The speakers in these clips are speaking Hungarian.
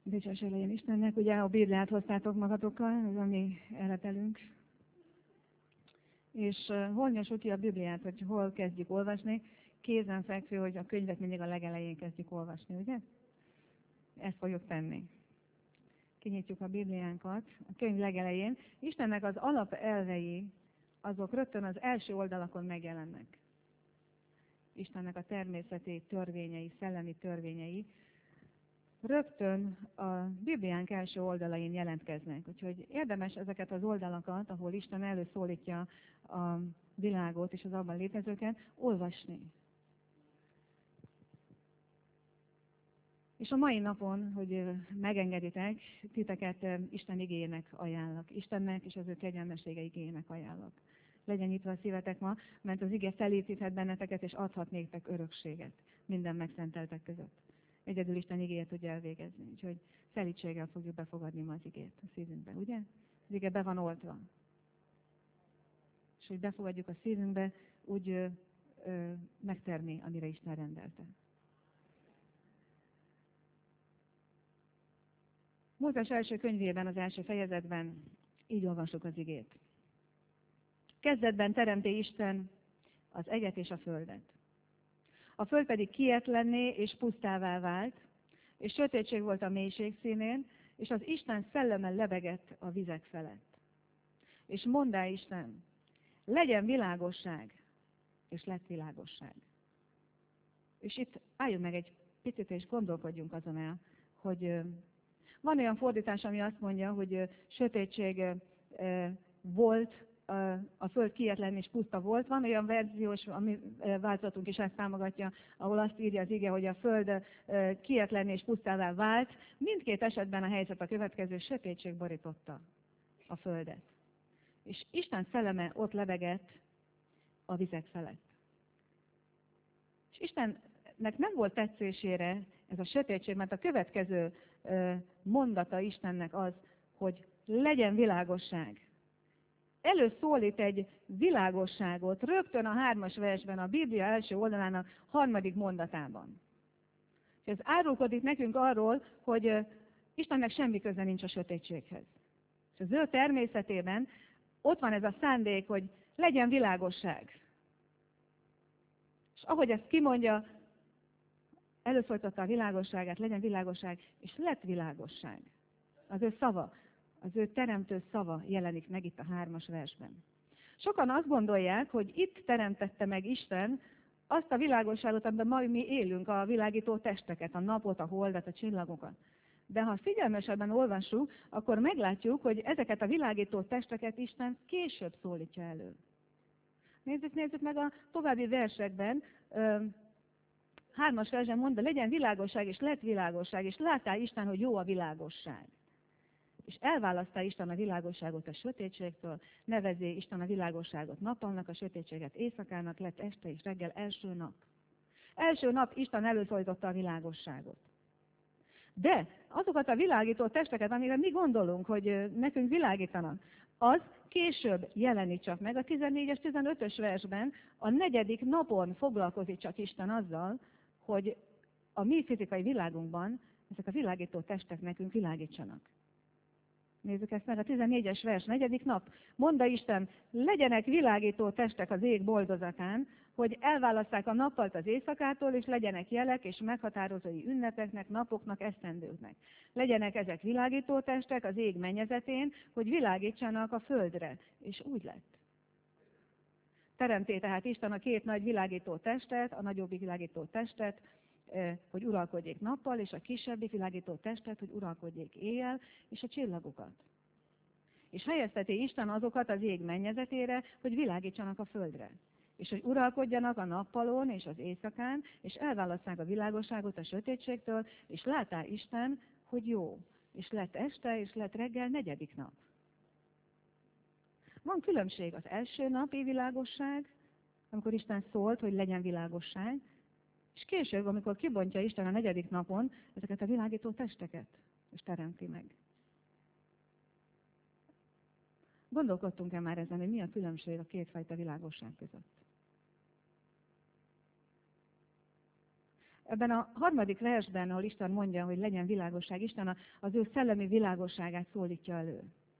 Dicsőség legyen Istennek, ugye a Bibliát hoztátok magatokkal, ez a mi életelünk. És hol nyissuk ki a Bibliát, hogy hol kezdjük olvasni? Kézenfekvő, hogy a könyvet mindig a legelején kezdjük olvasni, ugye? Ezt fogjuk tenni. Kinyitjuk a Bibliánkat a könyv legelején. Istennek az alapelvei, azok rögtön az első oldalakon megjelennek. Istennek a természeti törvényei, szellemi törvényei rögtön a Bibliánk első oldalain jelentkeznek. Úgyhogy érdemes ezeket az oldalakat, ahol Isten előszólítja a világot és az abban létezőket, olvasni. És a mai napon, hogy megengeditek, titeket Isten igéjének ajánlak. Istennek és az ő kegyelmessége igéjének ajánlak. Legyen nyitva a szívetek ma, mert az ige felépíthet benneteket, és adhat néktek örökséget minden megszenteltek között. Egyedül Isten igéjét tudja elvégezni. Úgyhogy szelídséggel fogjuk befogadni ma az igét a szívünkbe, ugye? Az ige be van oltva. És hogy befogadjuk a szívünkbe, úgy megterni, amire Isten rendelte. Mózes első könyvében, az első fejezetben így olvassuk az igét. Kezdetben teremté Isten az eget és a földet. A föld pedig kietlenné és pusztává vált, és sötétség volt a mélység színén, és az Isten szelleme lebegett a vizek felett. És mondá Isten, legyen világosság, és lett világosság. És itt álljunk meg egy picit, és gondolkodjunk azon el, hogy van olyan fordítás, ami azt mondja, hogy sötétség volt, a föld kietlen és puszta volt. Van olyan verziós, ami változatunk is ezt támogatja, ahol azt írja az ige, hogy a föld kietlen és pusztává vált. Mindkét esetben a helyzet a következő, sötétség borította a földet. És Isten szelleme ott lebegett a vizek felett. És Istennek nem volt tetszésére ez a sötétség, mert a következő mondata Istennek az, hogy legyen világosság. Előszólít egy világosságot rögtön a 3. versben, a Biblia első oldalán a 3. mondatában. És ez árulkodik nekünk arról, hogy Istennek semmi köze nincs a sötétséghez. És az ő természetében ott van ez a szándék, hogy legyen világosság. És ahogy ezt kimondja, előszólította a világosságát, legyen világosság, és lett világosság. Az ő szava, az ő teremtő szava jelenik meg itt a 3. versben. Sokan azt gondolják, hogy itt teremtette meg Isten azt a világosságot, amiben ma mi élünk, a világító testeket, a napot, a holdat, a csillagokat. De ha figyelmesebben olvassuk, akkor meglátjuk, hogy ezeket a világító testeket Isten később szólítja elő. Nézzük meg a további versekben. 3. versben mondta, legyen világosság, és lett világosság, és láttál Isten, hogy jó a világosság. És elválasztá Isten a világosságot a sötétségtől, nevezé Isten a világosságot nappalnak, a sötétséget éjszakának, lett este és reggel első nap. Első nap Isten előszólította a világosságot. De azokat a világító testeket, amire mi gondolunk, hogy nekünk világítanak, az később jelenik csak meg. A 14-es, 15-ös versben a 4. napon foglalkozik csak Isten azzal, hogy a mi fizikai világunkban ezek a világító testek nekünk világítsanak. Nézzük ezt meg, a 14-es vers, 4. nap. Mondta Isten, legyenek világító testek az ég boldozatán, hogy elválasszák a nappalt az éjszakától, és legyenek jelek és meghatározói ünnepeknek, napoknak, esztendőknek. Legyenek ezek világító testek az ég mennyezetén, hogy világítsanak a földre. És úgy lett. Teremté tehát Isten a 2 nagy világító testet, a nagyobbik világító testet, hogy uralkodjék nappal, és a kisebbi világító testet, hogy uralkodjék éjjel, és a csillagokat. És helyezteti Isten azokat az ég mennyezetére, hogy világítsanak a földre. És hogy uralkodjanak a nappalon és az éjszakán, és elválasszák a világosságot a sötétségtől, és látá Isten, hogy jó. És lett este, és lett reggel 4. nap. Van különbség az első napi világosság, amikor Isten szólt, hogy legyen világosság, és később, amikor kibontja Isten a 4. napon ezeket a világító testeket, és teremti meg. Gondolkodtunk-e már ezen, hogy mi a különbség a kétfajta világosság között? Ebben a 3. versben, ahol Isten mondja, hogy legyen világosság, Isten az ő szellemi világosságát szólítja elő.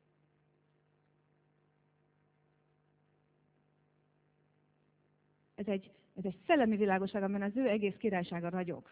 Ez egy szellemi világosság, amiben az ő egész királysága ragyog.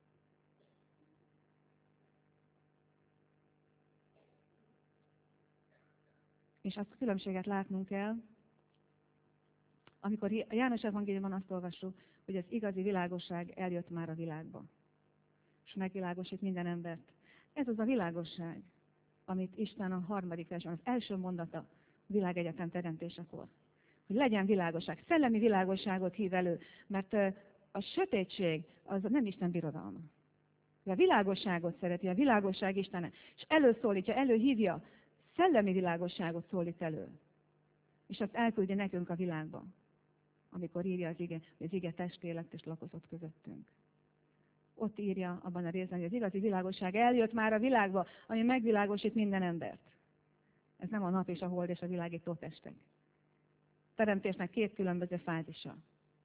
És azt a különbséget látnunk kell, amikor a János evangéliumban azt olvassuk, hogy az igazi világosság eljött már a világba, és megvilágosít minden embert. Ez az a világosság, amit Isten a 3. versben, az első mondata a világegyetem teremtésekor. Hogy legyen világosság, szellemi világosságot hív elő, mert a sötétség az nem Isten birodalma. A világosságot szereti, a világosság Istene, és előszólítja, előhívja, szellemi világosságot szólít elő. És azt elküldi nekünk a világba, amikor írja az ige, hogy az ige testé lett és lakozott közöttünk. Ott írja abban a részben, hogy az igazi világosság eljött már a világba, ami megvilágosít minden embert. Ez nem a nap és a hold és a világító testek. Teremtésnek 2 különböző fázisa.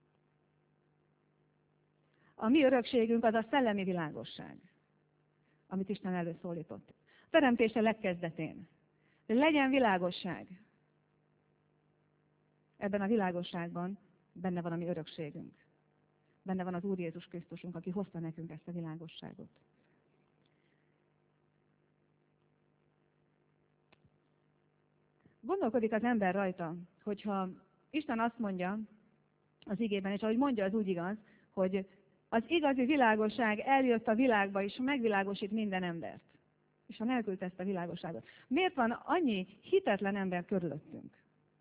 A mi örökségünk az a szellemi világosság, amit Isten előszólított. A teremtése legkezdetén. De legyen világosság. Ebben a világosságban benne van a mi örökségünk. Benne van az Úr Jézus Krisztusunk, aki hozta nekünk ezt a világosságot. Gondolkodik az ember rajta, hogyha Isten azt mondja az igében, és ahogy mondja, az úgy igaz, hogy az igazi világosság eljött a világba, és megvilágosít minden embert. És ha elküldte ezt a világosságot. Miért van annyi hitetlen ember körülöttünk?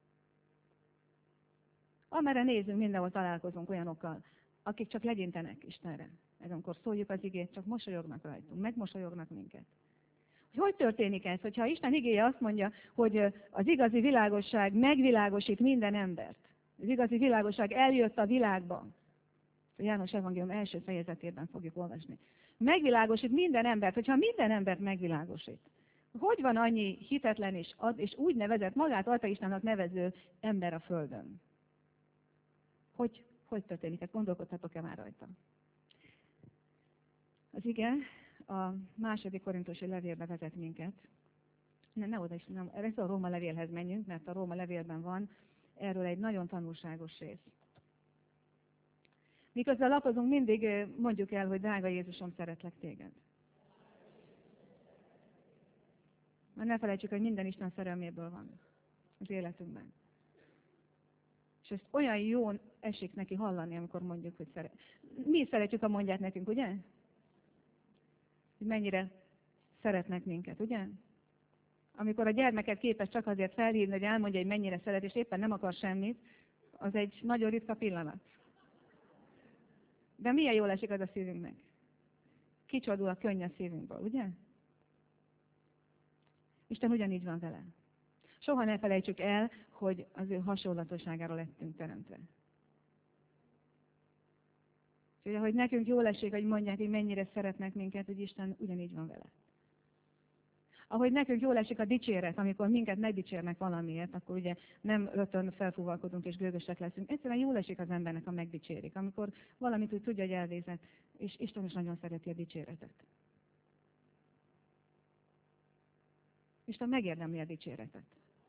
Amerre nézünk, mindenhol találkozunk olyanokkal, akik csak legyintenek Istenre. Ez amikor szóljuk az igét, csak mosolyognak rajtunk, megmosolyognak minket. Hogy történik ez? Hogyha Isten igéje azt mondja, hogy az igazi világosság megvilágosít minden embert. Az igazi világosság eljött a világba. A János evangélium első fejezetében fogjuk olvasni. Megvilágosít minden embert, hogyha minden embert megvilágosít. Hogy van annyi hitetlen és úgy nevezett, magát Atya Istennek nevező ember a Földön? Hogy történik? Hát gondolkodhatok-e már rajta? Az ige a 2. Korintusi levélbe vezet minket. Ne oda is, nem, ez a Róma levélhez menjünk, mert a Róma levélben van erről egy nagyon tanulságos rész. Miközben lapozunk, mindig mondjuk el, hogy drága Jézusom, szeretlek téged. Mert ne felejtsük, hogy minden Isten szerelméből van az életünkben. És ezt olyan jó esik neki hallani, amikor mondjuk, hogy szeret. Mi is szeretjük, ha mondják nekünk, ugye? Hogy mennyire szeretnek minket, ugye? Amikor a gyermeket képes csak azért felhívni, hogy elmondja, hogy mennyire szeret, és éppen nem akar semmit, az egy nagyon ritka pillanat. De milyen jól esik az a szívünknek? Kicsordul a könny a szívünkből, ugye? Isten ugyanígy van vele. Soha ne felejtsük el, hogy az ő hasonlatosságára lettünk teremtve. És hogy nekünk jól esik, hogy mondják, hogy mennyire szeretnek minket, hogy Isten ugyanígy van vele. Ahogy nekünk jól esik a dicséret, amikor minket megdicsérnek valamiért, akkor ugye nem rögtön felfúvalkodunk és gőgösek leszünk. Egyszerűen jól esik az embernek, ha megdicsérik. Amikor valamit úgy tudja, hogy elvégzett, és Isten is nagyon szereti a dicséretet. Isten megérdemli a dicséretet.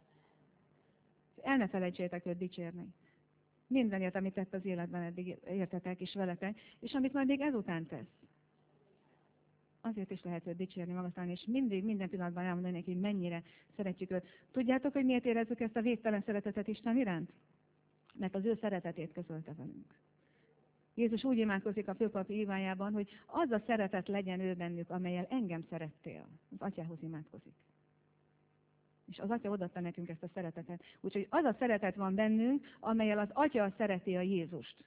El ne felejtsétek őt dicsérni. Mindenért, amit tett az életben eddig értetek és veletek, és amit majd még ezután tesz. Azért is lehet őt dicsérni magasztalni, és mindig, minden pillanatban elmondani neki, hogy mennyire szeretjük őt. Tudjátok, hogy miért érezzük ezt a végtelen szeretetet Isten iránt? Mert az ő szeretetét közölte velünk. Jézus úgy imádkozik a főpapi ivájában, hogy az a szeretet legyen ő bennük, amellyel engem szerettél. Az Atyához imádkozik. És az Atya odaadta nekünk ezt a szeretetet. Úgyhogy az a szeretet van bennünk, amellyel az Atya szereti a Jézust.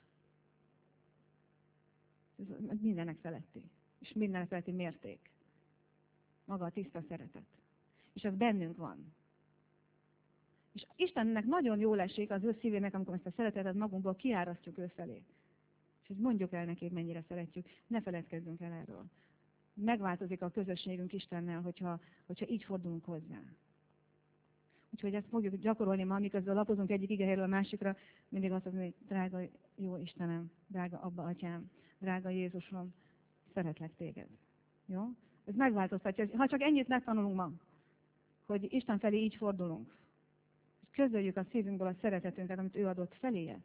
Ez mindenek feletti. És mindenek feletti mérték. Maga a tiszta szeretet. És az bennünk van. És Istennek nagyon jól esik az ő szívének, amikor ezt a szeretetet magunkból kiárasztjuk ő felé. És mondjuk el neki, hogy mennyire szeretjük. Ne feledkezzünk el erről. Megváltozik a közösségünk Istennel, hogyha így fordulunk hozzá. Úgyhogy ezt fogjuk gyakorolni ma, miközben lapozunk egyik igehelyről a másikra, mindig azt mondani, hogy drága jó Istenem, drága Abba Atyám, drága Jézusom, szeretlek téged. Jó? Ez megváltoztatja. Ha csak ennyit megtanulunk ma, hogy Isten felé így fordulunk, és közöljük a szívünkből a szeretetünket, amit ő adott feléje,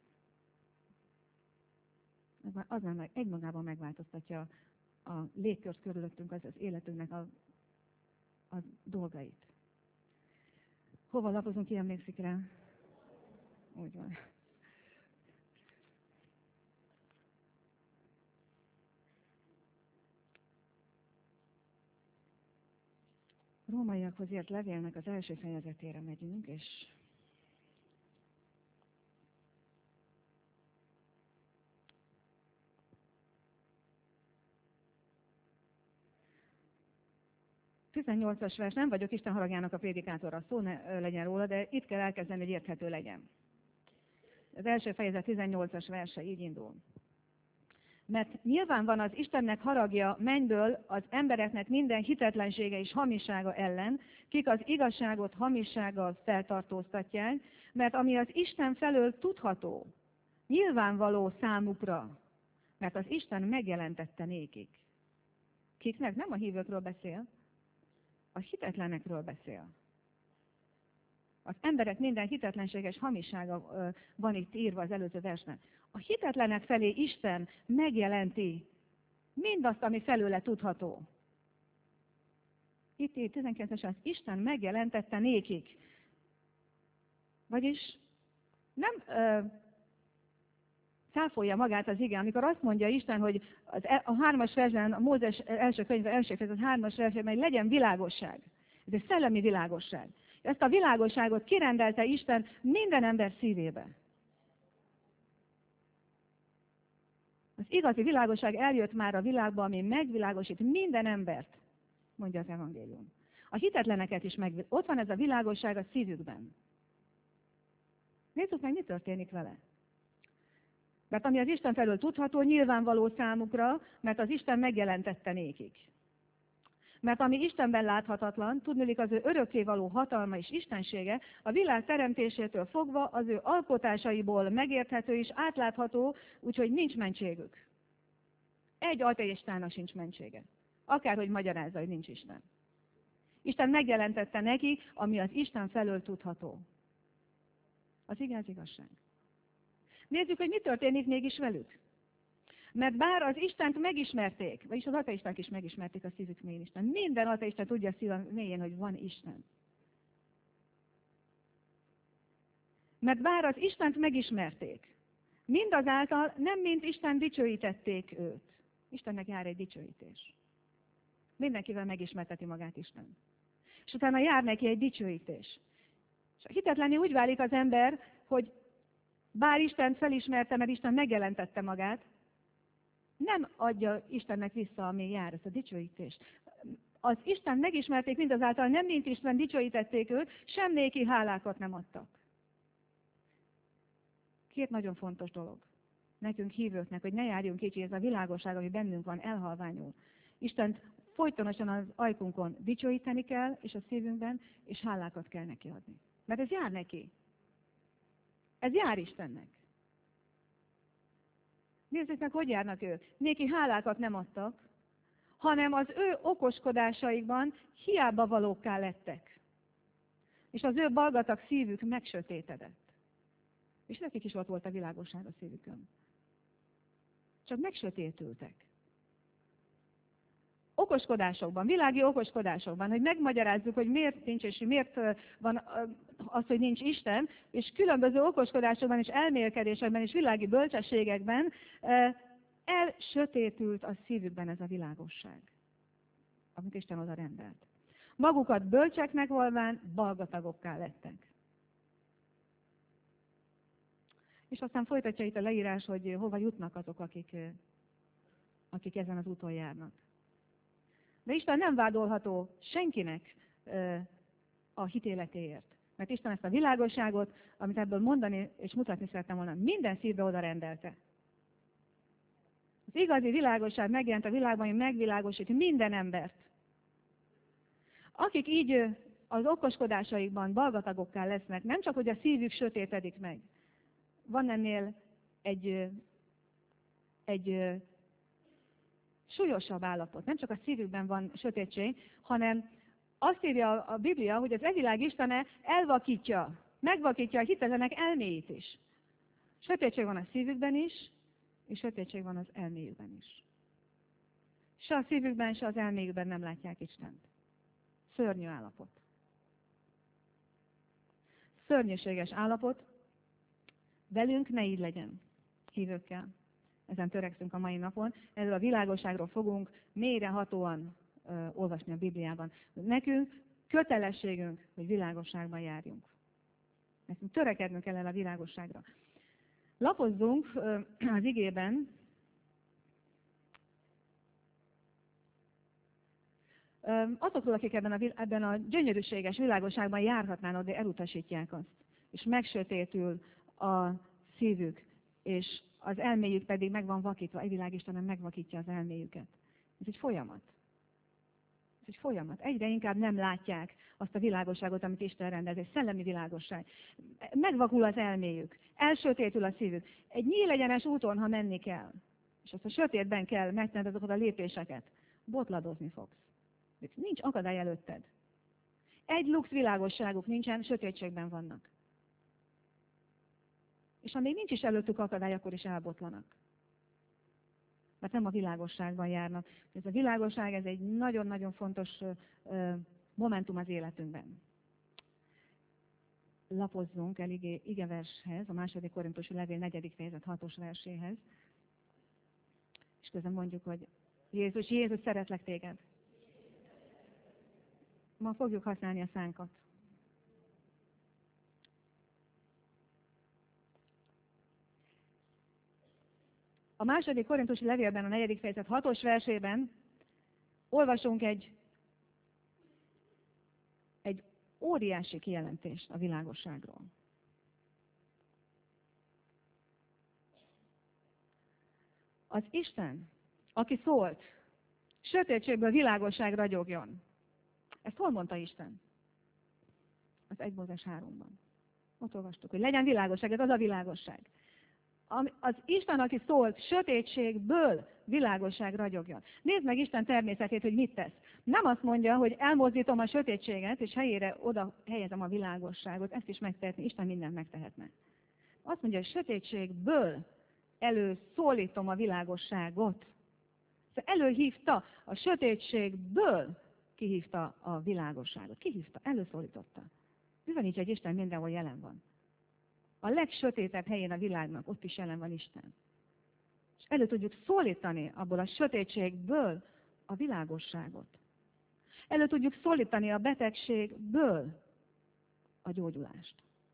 az már egymagában megváltoztatja a légkört körülöttünk, az életünknek a dolgait. Hova lapozunk, ki emlékszik rá? Úgy van. Rómaiakhoz írt levélnek az első fejezetére megyünk, és a 18-as vers, nem vagyok Isten haragjának a prédikátora, szó ne legyen róla, de itt kell elkezdeni, hogy érthető legyen. Az első fejezet 18-as verse így indul. Mert nyilván van az Istennek haragja mennyből az embereknek minden hitetlensége és hamisága ellen, kik az igazságot hamissággal feltartóztatják, mert ami az Isten felől tudható, nyilvánvaló számukra, mert az Isten megjelentette nékik. Kiknek? Nem a hívőkről beszél, a hitetlenekről beszél. Az emberek minden hitetlensége és hamisága van itt írva az előző versben. A hitetlenek felé Isten megjelenti mindazt, ami felőle tudható. Itt 19-es az Isten megjelentette nékik. Vagyis nem cáfolja magát az ige, amikor azt mondja Isten, hogy a 3-as versben, a Mózes első könyve első fejezet 3-as versben, hogy legyen világosság. Ez egy szellemi világosság. Ezt a világosságot kirendelte Isten minden ember szívébe. Az igazi világosság eljött már a világba, ami megvilágosít minden embert, mondja az evangélium. A hitetleneket is ott van ez a világosság a szívükben. Nézzük meg, mi történik vele. Mert ami az Isten felől tudható, nyilvánvaló számukra, mert az Isten megjelentette nékik. Mert ami Istenben láthatatlan, tudniillik az ő örökkévaló hatalma és istensége, a világ teremtésétől fogva az ő alkotásaiból megérthető és átlátható, úgyhogy nincs mentségük. Egy ateistának sincs mentsége. Akárhogy magyarázza, hogy nincs Isten. Isten megjelentette neki, ami az Isten felől tudható. Az igazság. Nézzük, hogy mi történik mégis velük. Mert bár az Istent megismerték, vagyis az ateisták is megismerték a szívük mélyén Isten. Minden ateista tudja a szíve mélyén, hogy van Isten. Mert bár az Istent megismerték, mindazáltal nem mint Isten dicsőítették őt. Istennek jár egy dicsőítés. Mindenkivel megismerteti magát Isten. És utána jár neki egy dicsőítés. És a hitetlenül úgy válik az ember, hogy bár Istent felismerte, mert Isten megjelentette magát, nem adja Istennek vissza, ami jár, ez a dicsőítés. Az Isten megismerték, mindazáltal nem mint Isten dicsőítették őt, sem néki hálákat nem adtak. Két nagyon fontos dolog. Nekünk hívőknek, hogy ne járjunk kicsi, ez a világosság, ami bennünk van, elhalványul. Istent folytonosan az ajkunkon dicsőíteni kell, és a szívünkben, és hálákat kell neki adni. Mert ez jár neki. Ez jár Istennek. Nézzük meg, hogy járnak ők. Néki hálákat nem adtak, hanem az ő okoskodásaikban hiába valókká lettek. És az ő balgatag szívük megsötétedett. És nekik is ott volt a világosság a szívükön. Csak megsötétültek. Okoskodásokban, világi okoskodásokban, hogy megmagyarázzuk, hogy miért nincs, és miért van az, hogy nincs Isten, és különböző okoskodásokban és elmélkedésekben és világi bölcsességekben elsötétült a szívükben ez a világosság, amit Isten oda rendelt. Magukat bölcseknek volván balgatagokká lettek. És aztán folytatja itt a leírás, hogy hova jutnak azok, akik ezen az úton járnak. De Isten nem vádolható senkinek a hitéletéért. Mert Isten ezt a világosságot, amit ebből mondani és mutatni szerettem volna, minden szívbe oda rendelte. Az igazi világosság megjelent a világban, hogy megvilágosít minden embert. Akik így az okoskodásaikban balgatagokká lesznek, nem csak, hogy a szívük sötétedik meg. Van ennél egy súlyosabb állapot. Nem csak a szívükben van sötétség, hanem azt írja a Biblia, hogy az evilág istene elvakítja, megvakítja a hitelenek elméit is. Sötétség van a szívükben is, és sötétség van az elméjükben is. Se a szívükben, se az elméjükben nem látják Istent. Szörnyű állapot. Szörnyűséges állapot. Velünk ne így legyen, hívőkkel. Ezen törekszünk a mai napon. Erről a világosságról fogunk mélyrehatóan olvasni a Bibliában. Nekünk kötelességünk, hogy világosságban járjunk. Nekünk törekednünk kell el a világosságra. Lapozzunk az igében. Azokról, akik ebben a gyönyörűséges világosságban járhatnának, de elutasítják azt. És megsötétül a szívük, és az elméjük pedig meg van vakítva, egy világisten megvakítja az elméjüket. Ez egy folyamat. Ez egy folyamat. Egyre inkább nem látják azt a világosságot, amit Isten rendez, egy szellemi világosság. Megvakul az elméjük, elsötétül a szívük. Egy nyílegyenes úton, ha menni kell, és azt a sötétben kell megtenned azokat a lépéseket, botladozni fogsz. Nincs akadály előtted. Egy lux világosságuk nincsen, sötétségben vannak. És ha még nincs is előttük akadály, akkor is elbotlanak. Mert nem a világosságban járnak. Ez a világosság, ez egy nagyon-nagyon fontos momentum az életünkben. Lapozzunk el igevershez, a 2. Korintusi levél 4. fejezet 6. verséhez. És közben mondjuk, hogy Jézus, szeretlek téged. Ma fogjuk használni a szánkat. A 2. Korintusi levélben, a 4. fejezet 6. versében olvasunk egy óriási kijelentést a világosságról. Az Isten, aki szólt, sötétségből világosság ragyogjon. Ezt hol mondta Isten? Az 1 Mózes 3-ban. Ott olvastuk, hogy legyen világosság, ez az a világosság. Az Isten, aki szólt, sötétségből világosság ragyogjon. Nézd meg Isten természetét, hogy mit tesz. Nem azt mondja, hogy elmozdítom a sötétséget, és helyére oda helyezem a világosságot. Ezt is megtehetni, Isten mindent megtehetne. Azt mondja, hogy sötétségből előszólítom a világosságot. Előhívta, a sötétségből kihívta a világosságot. Kihívta, előszólította. Bizonyítja, hogy Isten mindenhol jelen van. A legsötétebb helyén a világnak ott is jelen van Isten. És elő tudjuk szólítani abból a sötétségből a világosságot. Elő tudjuk szólítani a betegségből a gyógyulást.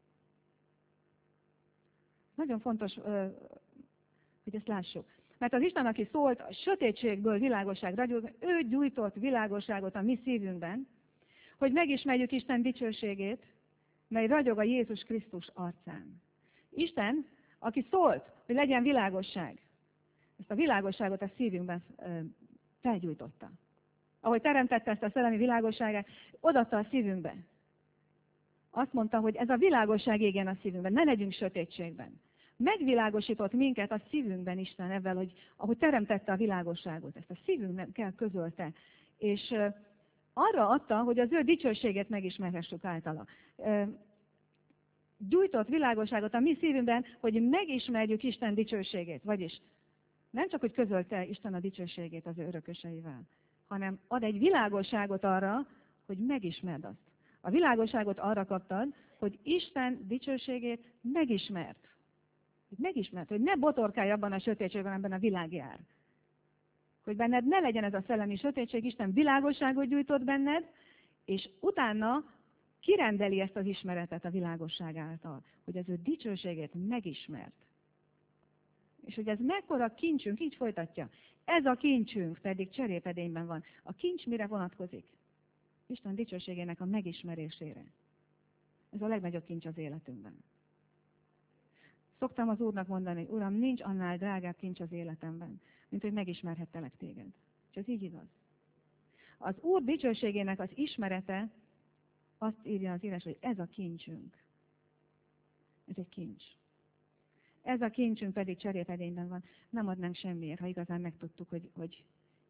Nagyon fontos, hogy ezt lássuk. Mert az Isten, aki szólt, a sötétségből világosság ragyog, ő gyújtott világosságot a mi szívünkben, hogy megismerjük Isten dicsőségét, mely ragyog a Jézus Krisztus arcán. Isten, aki szólt, hogy legyen világosság, ezt a világosságot a szívünkben felgyújtotta. Ahogy teremtette ezt a szellemi világosságát, odaadta a szívünkbe. Azt mondta, hogy ez a világosság égjen a szívünkben, ne legyünk sötétségben. Megvilágosított minket a szívünkben Isten ebben, hogy ahogy teremtette a világosságot, ezt a szívünkkel közölte. És arra adta, hogy az ő dicsőségét megismerhessük általa. Gyújtott világosságot a mi szívünkben, hogy megismerjük Isten dicsőségét. Vagyis nem csak, hogy közölte Isten a dicsőségét az ő örököseivel, hanem ad egy világosságot arra, hogy megismerd azt. A világosságot arra kaptad, hogy Isten dicsőségét megismerd. Megismerd, hogy ne botorkálj abban a sötétségben, amiben a világ jár. Hogy benned ne legyen ez a szellemi sötétség, Isten világosságot gyújtott benned, és utána kirendeli ezt az ismeretet a világosság által, hogy az ő dicsőségét megismert. És hogy ez mekkora kincsünk, így folytatja. Ez a kincsünk pedig cserépedényben van. A kincs mire vonatkozik? Isten dicsőségének a megismerésére. Ez a legnagyobb kincs az életünkben. Szoktam az Úrnak mondani, Uram, nincs annál drágább kincs az életemben, mint hogy megismerhettelek téged. És ez így igaz. Az Úr dicsőségének az ismerete, azt írja az írás, hogy ez a kincsünk. Ez egy kincs. Ez a kincsünk pedig cserépedényben van. Nem adnánk semmiért, ha igazán megtudtuk, hogy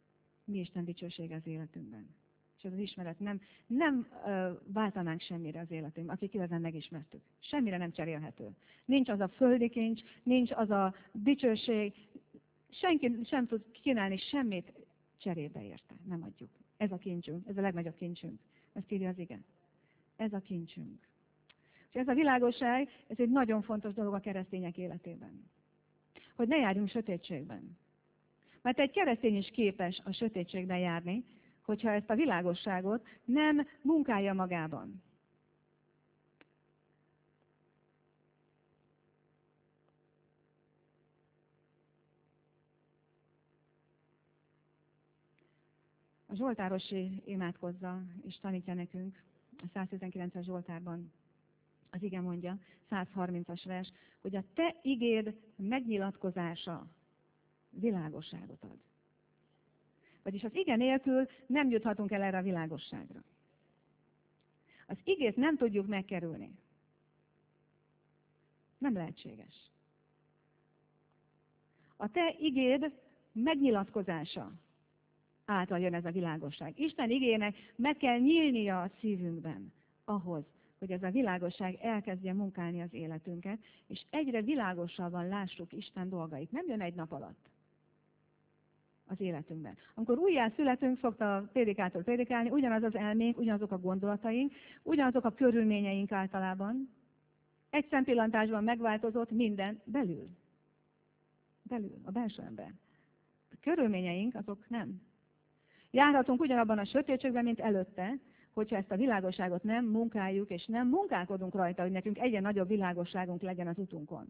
mi Isten dicsősége az életünkben. És ez az ismeret nem váltanánk semmire az életünkben, akik igazán megismertük. Semmire nem cserélhető. Nincs az a földi kincs, nincs az a dicsőség, senki sem tud kínálni semmit cserébe érte. Nem adjuk. Ez a kincsünk, ez a legnagyobb kincsünk. Ezt írja az ige. Ez a kincsünk. És ez a világosság, ez egy nagyon fontos dolog a keresztények életében. Hogy ne járjunk sötétségben. Mert egy keresztény is képes a sötétségben járni, hogyha ezt a világosságot nem munkálja magában. A Zsoltárosi imádkozza és tanítja nekünk a 119-es Zsoltárban. Az ige mondja, 130-as vers, hogy a te igéd megnyilatkozása világosságot ad. Vagyis az ige nélkül nem juthatunk el erre a világosságra. Az igét nem tudjuk megkerülni. Nem lehetséges. A te igéd megnyilatkozása által jön ez a világosság. Isten igének meg kell nyílnia a szívünkben ahhoz, hogy ez a világosság elkezdje munkálni az életünket, és egyre világosabban lássuk Isten dolgait. Nem jön egy nap alatt az életünkben. Amikor újjá születünk, szokta a prédikátor prédikálni, ugyanaz az elménk, ugyanazok a gondolataink, ugyanazok a körülményeink általában. Egy szempillantásban megváltozott minden belül. Belül, a belső ember. A körülményeink azok nem. Járhatunk ugyanabban a sötétségben, mint előtte, hogyha ezt a világosságot nem munkáljuk, és nem munkálkodunk rajta, hogy nekünk egyre nagyobb világosságunk legyen az utunkon.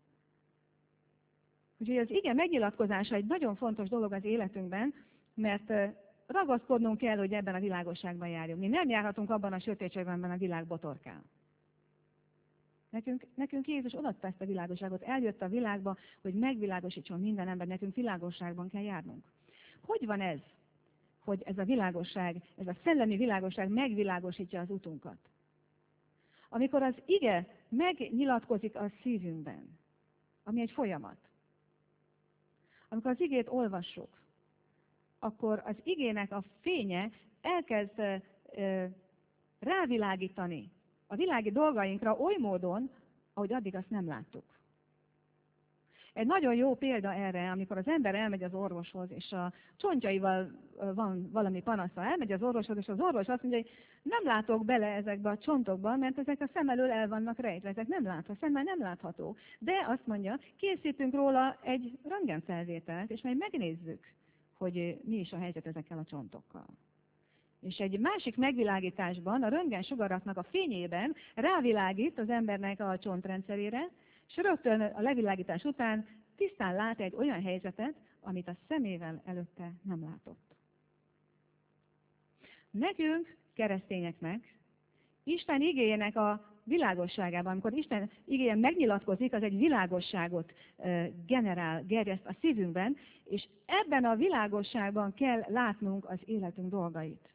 Úgyhogy az ige megnyilatkozása egy nagyon fontos dolog az életünkben, mert ragaszkodnunk kell, hogy ebben a világosságban járjunk. Mi nem járhatunk abban a sötétségben, amiben a világ botorkál. Nekünk Jézus odaadta ezt a világosságot, eljött a világba, hogy megvilágosítson minden ember, nekünk világosságban kell járnunk. Hogy van ez, hogy ez a világosság, ez a szellemi világosság megvilágosítja az utunkat? Amikor az ige megnyilatkozik a szívünkben, ami egy folyamat. Amikor az igét olvassuk, akkor az igének a fénye elkezd rávilágítani a világi dolgainkra oly módon, ahogy addig azt nem láttuk. Egy nagyon jó példa erre, amikor az ember elmegy az orvoshoz, és a csontjaival van valami panasza, elmegy az orvoshoz, és az orvos azt mondja, hogy nem látok bele ezekbe a csontokba, mert ezek a szem elől el vannak rejtve, ezek nem látható, szemmel nem látható. De azt mondja, készítünk róla egy röntgenfelvételt, és majd megnézzük, hogy mi is a helyzet ezekkel a csontokkal. És egy másik megvilágításban, a röntgensugaraknak a fényében rávilágít az embernek a csontrendszerére, és rögtön a levilágítás után tisztán lát egy olyan helyzetet, amit a szemével előtte nem látott. Nekünk, keresztényeknek, Isten igéjének a világosságában, amikor Isten igéje megnyilatkozik, az egy világosságot generál, gerjeszt a szívünkben, és ebben a világosságban kell látnunk az életünk dolgait.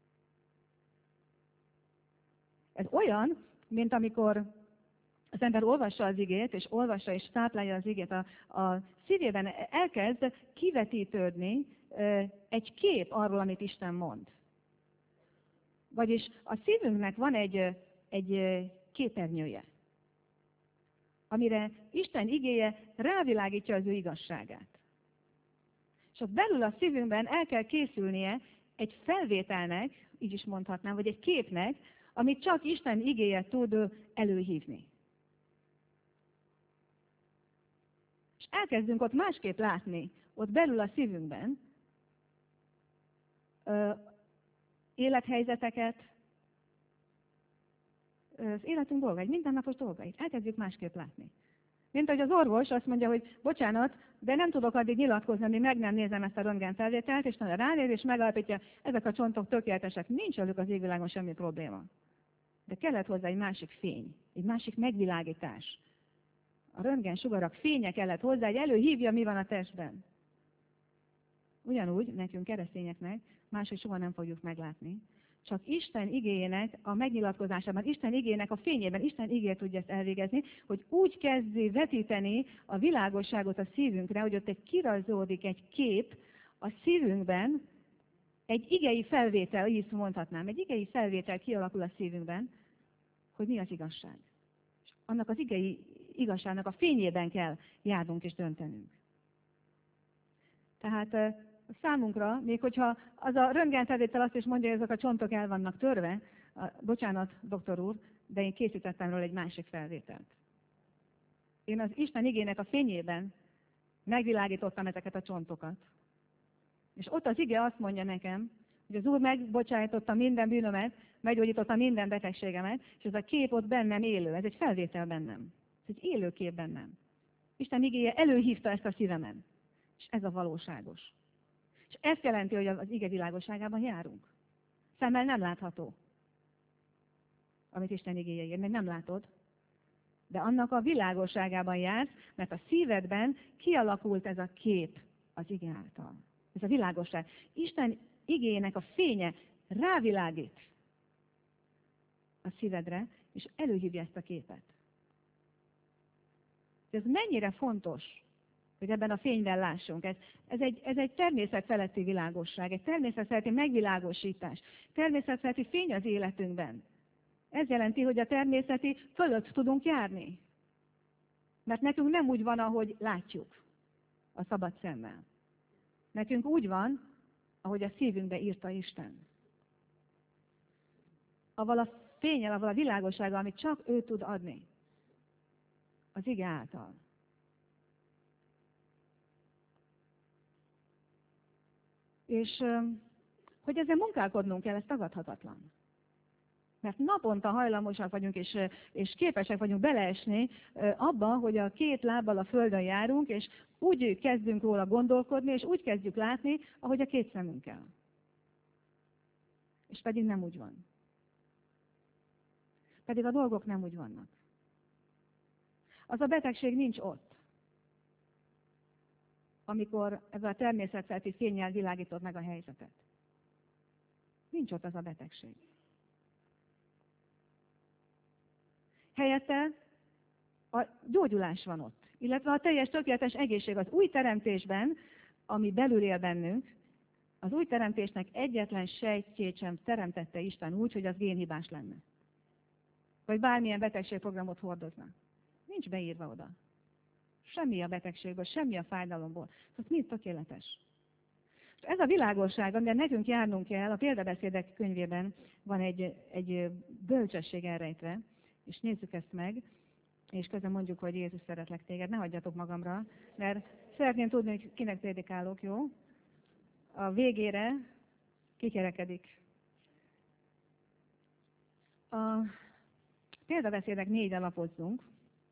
Ez olyan, mint amikor az ember olvassa az igét, és olvassa és táplálja az igét, a szívében elkezd kivetítődni egy kép arról, amit Isten mond. Vagyis a szívünknek van egy képernyője, amire Isten igéje rávilágítja az ő igazságát. És ott belül a szívünkben el kell készülnie egy felvételnek, így is mondhatnám, vagy egy képnek, amit csak Isten igéje tud előhívni. És elkezdünk ott másképp látni, ott belül a szívünkben élethelyzeteket, az életünk dolgait, mindennapos dolgait. Elkezdjük másképp látni. Mint ahogy az orvos azt mondja, hogy bocsánat, de nem tudok addig nyilatkozni, amíg meg nem nézem ezt a röntgenfelvételt, és ránéz, és megállapítja, ezek a csontok tökéletesek, nincs velük az égvilágon semmi probléma. De kellett hozzá egy másik fény, egy másik megvilágítás. A röntgensugarak fénye kellett hozzá, hogy előhívja, mi van a testben. Ugyanúgy nekünk keresztényeknek máshogy soha nem fogjuk meglátni. Csak Isten igéjének a megnyilatkozásában, Isten igéjének a fényében, Isten igéje tudja ezt elvégezni, hogy úgy kezdi vetíteni a világosságot a szívünkre, hogy ott kirajzolódik egy kép a szívünkben, egy igei felvétel, így mondhatnám, egy igei felvétel kialakul a szívünkben, hogy mi az igazság. És annak az igei igazságnak a fényében kell járnunk és döntenünk. Tehát számunkra, még hogyha az a röntgenfelvétel azt is mondja, hogy ezek a csontok el vannak törve, bocsánat, doktor úr, de én készítettem róla egy másik felvételt. Én az Isten igének a fényében megvilágítottam ezeket a csontokat. És ott az ige azt mondja nekem, hogy az Úr megbocsájtotta minden bűnömet, meggyógyította minden betegségemet, és ez a kép ott bennem élő, ez egy felvétel bennem. Ez egy élő kép bennem. Isten igéje előhívta ezt a szívemen. És ez a valóságos. És ezt jelenti, hogy az ige világosságában járunk. Szemmel nem látható, amit Isten igéje ír, mert nem látod. De annak a világosságában jársz, mert a szívedben kialakult ez a kép az ige által. Ez a világosság. Isten igének a fénye rávilágít a szívedre, és előhívja ezt a képet. Ez mennyire fontos, hogy ebben a fényben lássunk. Ez egy természetfeletti világosság, egy természetfeletti megvilágosítás, természetfeletti fény az életünkben. Ez jelenti, hogy a természeti fölött tudunk járni. Mert nekünk nem úgy van, ahogy látjuk a szabad szemmel. Nekünk úgy van, ahogy a szívünkbe írta Isten. Avval a fénnyel, avval a világossággal, amit csak ő tud adni. Az ige által. És hogy ezzel munkálkodnunk kell, ez tagadhatatlan. Mert naponta hajlamosak vagyunk, és képesek vagyunk beleesni abba, hogy a két lábbal a földön járunk, és úgy kezdünk róla gondolkodni, és úgy kezdjük látni, ahogy a két szemünkkel. És pedig nem úgy van. Pedig a dolgok nem úgy vannak. Az a betegség nincs ott, amikor ezzel a természetfeletti fénnyel világítod meg a helyzetet. Nincs ott az a betegség. Helyette a gyógyulás van ott, illetve a teljes tökéletes egészség az új teremtésben, ami belül él bennünk, az új teremtésnek egyetlen sejtjét sem teremtette Isten úgy, hogy az génhibás lenne. Vagy bármilyen betegségprogramot hordozna. Nincs beírva oda. Semmi a betegségből, semmi a fájdalomból. Ez mind tökéletes. És ez a világosság, amiben nekünk járnunk kell, a példabeszédek könyvében van egy bölcsesség elrejtve, és nézzük ezt meg, és közben mondjuk, hogy Jézus szeretlek téged, ne hagyjatok magamra, mert szeretném tudni, hogy kinek prédikálok, jó? A végére kikerekedik. A példabeszédek 4-re lapozzunk.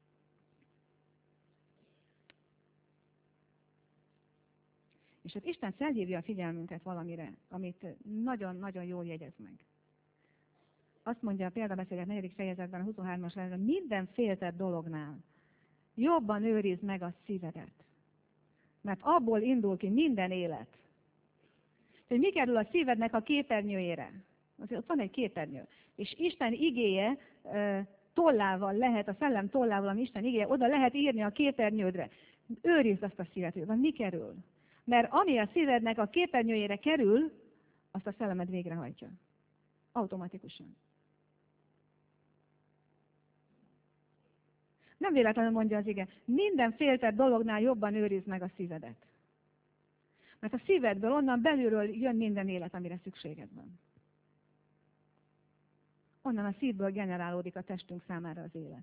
És hát Isten felhívja a figyelmünket valamire, amit nagyon-nagyon jól jegyez meg. Azt mondja a példabeszédek 4. fejezetben, a 23-as versben, minden féltett dolognál jobban őrizd meg a szívedet. Mert abból indul ki minden élet. Hogy mi kerül a szívednek a képernyőjére? Azért ott van egy képernyő. És Isten igéje tollával lehet, a szellem tollával, ami Isten igéje, oda lehet írni a képernyődre. Őrizd azt a szívet, hogy mi kerül. Mert ami a szívednek a képernyőjére kerül, azt a szellemed végrehajtja. Automatikusan. Nem véletlenül mondja az ige, minden féltett dolognál jobban őrizd meg a szívedet. Mert a szívedből, onnan belülről jön minden élet, amire szükséged van. Onnan a szívből generálódik a testünk számára az élet.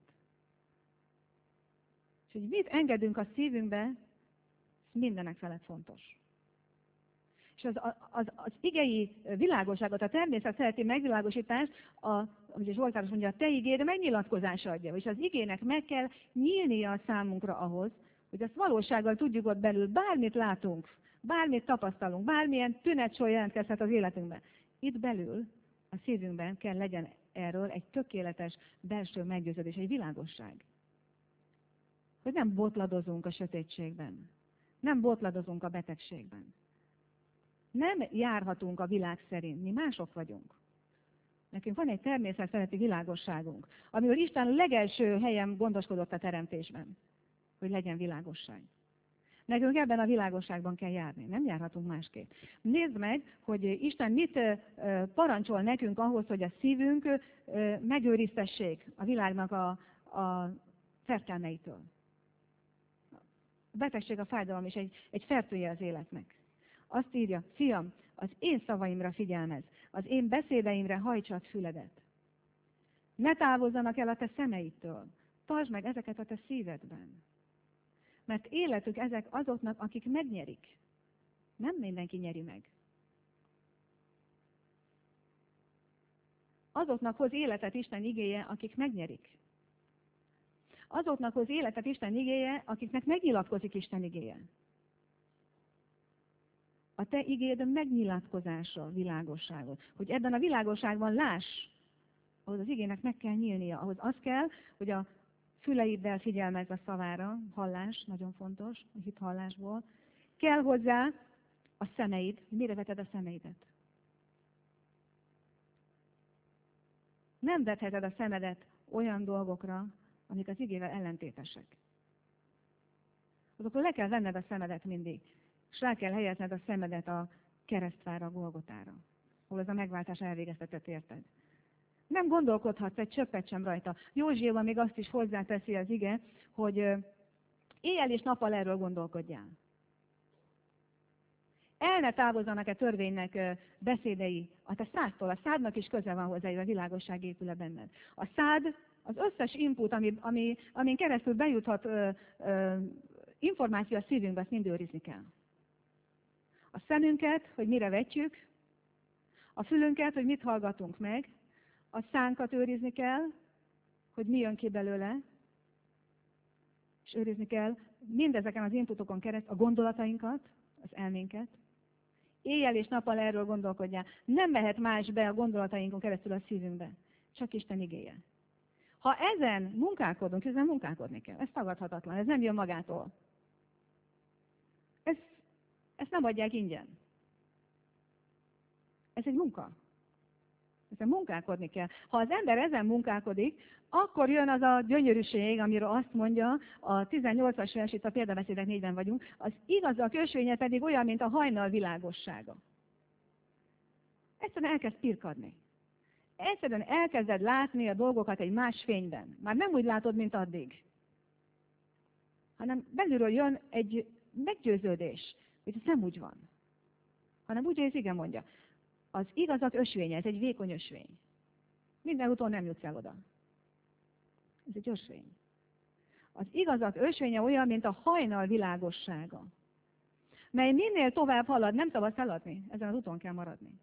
És hogy mit engedünk a szívünkbe, ez mindenek felett fontos. És az igei világosságot, a természet szeretné megvilágosítást, ahogy Zsoltáros mondja, a te igéd megnyilatkozása adja. És az igének meg kell nyílnia a számunkra ahhoz, hogy azt valósággal tudjuk ott belül, bármit látunk, bármit tapasztalunk, bármilyen tünetsor jelentkezhet az életünkben. Itt belül, a szívünkben kell legyen erről egy tökéletes belső meggyőződés, egy világosság. Hogy nem botladozunk a sötétségben, nem botladozunk a betegségben. Nem járhatunk a világ szerint, mi mások vagyunk. Nekünk van egy természetfeletti világosságunk, amiről Isten legelső helyen gondoskodott a teremtésben, hogy legyen világosság. Nekünk ebben a világosságban kell járni, nem járhatunk másképp. Nézd meg, hogy Isten mit parancsol nekünk ahhoz, hogy a szívünk megőriztessék a világnak a fertelmeitől. A betegség, a fájdalom is egy fertője az életnek. Azt írja, fiam, az én szavaimra figyelmezz, az én beszédeimre hajtsad füledet. Ne távozzanak el a te szemeidtől, tartsd meg ezeket a te szívedben. Mert életük ezek azoknak, akik megnyerik. Nem mindenki nyeri meg. Azoknak hoz életet Isten igéje, akik megnyerik. Azoknak hoz életet Isten igéje, akiknek megnyilatkozik Isten igéje. A te igéd megnyilatkozása világosságot. Hogy ebben a világosságban láss, ahhoz az igének meg kell nyílnia. Ahhoz az kell, hogy a füleiddel figyelmezz a szavára, hallás, nagyon fontos, a hit hallásból. Kell hozzá a szemeid, mire veted a szemeidet. Nem vetheted a szemedet olyan dolgokra, amik az igével ellentétesek. Azokról le kell venned a szemedet mindig, és rá kell helyezned a szemedet a keresztvára, a Golgotára, ahol ez a megváltás elvégeztetett érted. Nem gondolkodhatsz egy csöppet sem rajta. Józsiában még azt is hozzáteszi az ige, hogy éjjel és nappal erről gondolkodjál. El ne távozzanak-e törvénynek beszédei a te szádtól? A szádnak is köze van hozzá, a világosság épül benned. A szád, az összes input, amin keresztül bejuthat információ a szívünkbe, azt mind őrizni kell. A szemünket, hogy mire vetjük, a fülünket, hogy mit hallgatunk meg, a szánkat őrizni kell, hogy mi jön ki belőle, és őrizni kell mindezeken az inputokon keresztül a gondolatainkat, az elménket. Éjjel és nappal erről gondolkodjál. Nem mehet más be a gondolatainkon keresztül a szívünkbe. Csak Isten igéje. Ha ezen munkálkodunk, ezen munkálkodni kell. Ez tagadhatatlan, ez nem jön magától. Ezt nem adják ingyen. Ez egy munka. Ezen munkálkodni kell. Ha az ember ezen munkálkodik, akkor jön az a gyönyörűség, amiről azt mondja, a 18-as vers, itt a példabeszédek 4-ben vagyunk, az igazak ösvénye pedig olyan, mint a hajnal világossága. Egyszerűen elkezd pirkadni. Egyszerűen elkezded látni a dolgokat egy más fényben. Már nem úgy látod, mint addig. Hanem belülről jön egy meggyőződés, hogy ez nem úgy van. Hanem úgy, hogy az ige mondja. Az igazak ösvénye, ez egy vékony ösvény. Minden úton nem jutsz el oda. Ez egy ösvény. Az igazak ösvénye olyan, mint a hajnal világossága, mely minél tovább halad, nem szabad feladni, ezen az úton kell maradni.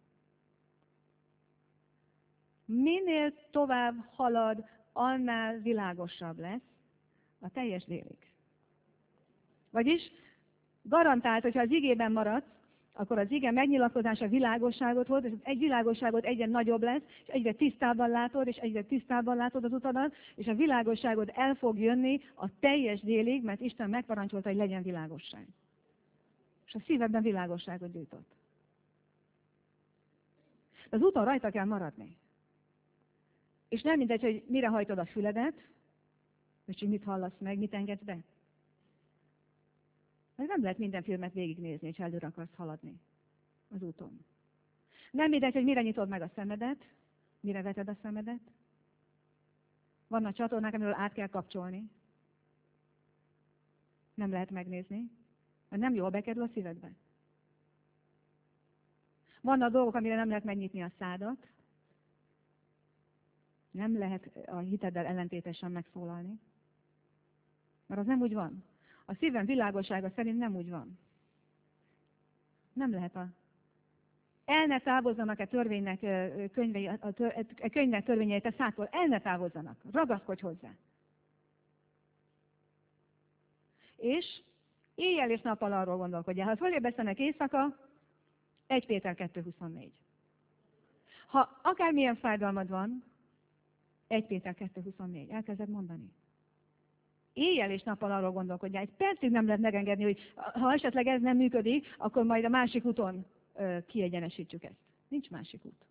Minél tovább halad, annál világosabb lesz a teljes délig. Vagyis garantált, hogyha az igében maradsz, akkor az ige megnyilatkozása világosságot hoz, és egy világosságot egyre nagyobb lesz, és egyre tisztábban látod, és egyre tisztábban látod az utadat, és a világosságod el fog jönni a teljes délig, mert Isten megparancsolta, hogy legyen világosság. És a szívedben világosságot gyújtott. Az úton rajta kell maradni. És nem mindegy, hogy mire hajtod a füledet, és hogy mit hallasz meg, mit engedsz be. Mert nem lehet minden filmet végignézni, és előre akarsz haladni az úton. Nem mindegy, hogy mire nyitod meg a szemedet, mire veted a szemedet. Vannak csatornák, amiről át kell kapcsolni. Nem lehet megnézni, mert nem jól bekerül a szívedbe. Vannak dolgok, amire nem lehet megnyitni a szádat. Nem lehet a hiteddel ellentétesen megszólalni. Mert az nem úgy van. A szívem világossága szerint nem úgy van. Nem lehet El ne távozzanak-e törvénynek könyvei, a könyvnek törvényeit a szádtól. El ne távozzanak. Ragaszkodj hozzá. És éjjel és nappal arról gondolkodjál. Ha fölébesztenek éjszaka, 1 Péter 2.24. Ha akármilyen fájdalmad van, 1 Péter 2.24. Elkezded mondani. Éjjel és nappal arról gondolkodjál. Egy percig nem lehet megengedni, hogy ha esetleg ez nem működik, akkor majd a másik úton kiegyenesítjük ezt. Nincs másik út.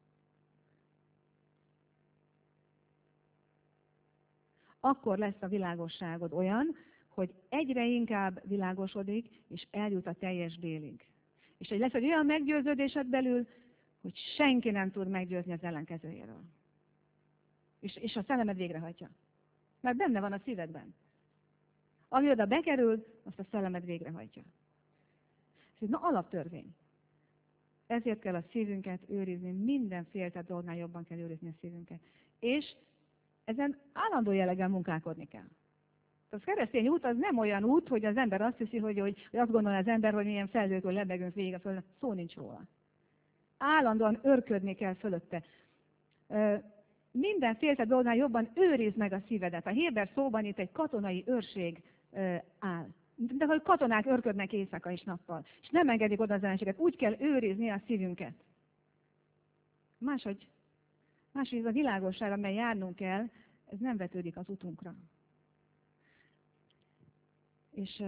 Akkor lesz a világosságod olyan, hogy egyre inkább világosodik, és eljut a teljes délig. És hogy lesz egy olyan meggyőződésed belül, hogy senki nem tud meggyőzni az ellenkezőjéről. És a szellemed végrehajtja. Mert benne van a szívedben. Ami oda bekerül, azt a szellemed végrehajtja. Ez egy alaptörvény. Ezért kell a szívünket őrizni, mindenféle dolgnál jobban kell őrizni a szívünket. És ezen állandó jelleggel munkálkodni kell. A keresztény út az nem olyan út, hogy az ember azt hiszi, hogy azt gondolja az ember, hogy milyen felhőkön lebegünk végig a földön. Szó nincs róla. Állandóan örködni kell fölötte. Mindenféle dolgnál jobban őrizd meg a szívedet. A héber szóban itt egy katonai őrség áll. De hogy katonák örködnek éjszaka és nappal, és nem engedik oda az ellenséget. Úgy kell őrizni a szívünket. Máshogy ez a világosság, amely járnunk kell, ez nem vetődik az utunkra. És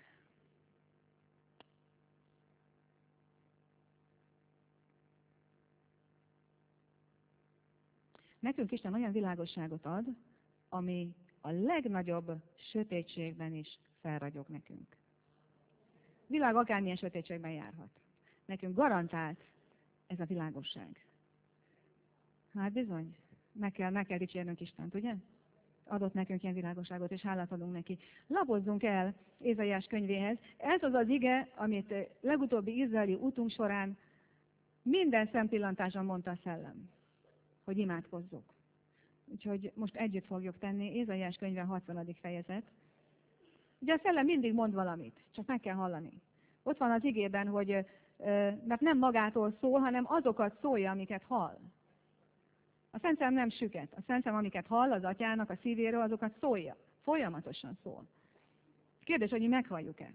nekünk Isten olyan világosságot ad, ami a legnagyobb sötétségben is felragyog nekünk. A világ akármilyen sötétségben járhat. Nekünk garantált ez a világosság. Hát bizony, meg kell dicsérnünk Istent, ugye? Adott nekünk ilyen világosságot, és hálát adunk neki. Lapozzunk el Ézaiás könyvéhez. Ez az az ige, amit legutóbbi izraeli útunk során minden szempillantáson mondta a szellem, hogy imádkozzuk. Úgyhogy most együtt fogjuk tenni. Ézaiás könyve 60. fejezet. Ugye a szellem mindig mond valamit, csak meg kell hallani. Ott van az igében, hogy mert nem magától szól, hanem azokat szólja, amiket hall. A Szent Szellem nem süket. A Szent Szellem, amiket hall az Atyának a szívéről, azokat szólja. Folyamatosan szól. Kérdés, hogy mi meghalljuk-e?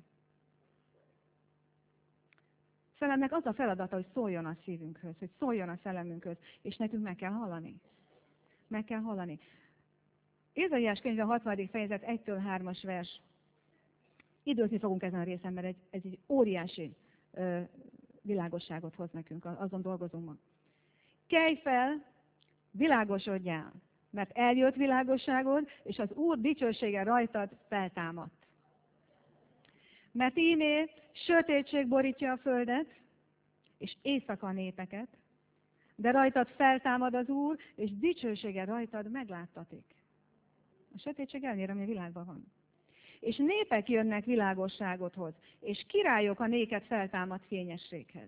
A szellemnek az a feladata, hogy szóljon a szívünkhöz, hogy szóljon a szellemünkhöz, és nekünk meg kell hallani. Meg kell hallani. Ézaiás könyve 60. fejezet 1-3 vers. Időzni fogunk ezen a részen, mert ez egy óriási világosságot hoz nekünk, azon dolgozunk ma. Kelj fel, világosodjál, mert eljött világosságod, és az Úr dicsősége rajtad feltámadt. Mert ímé sötétség borítja a földet, és éjszaka a népeket, de rajtad feltámad az Úr, és dicsősége rajtad megláttatik. A sötétség elnyér, ami a világban van. És népek jönnek világosságodhoz, és királyok a néked feltámad fényességhez.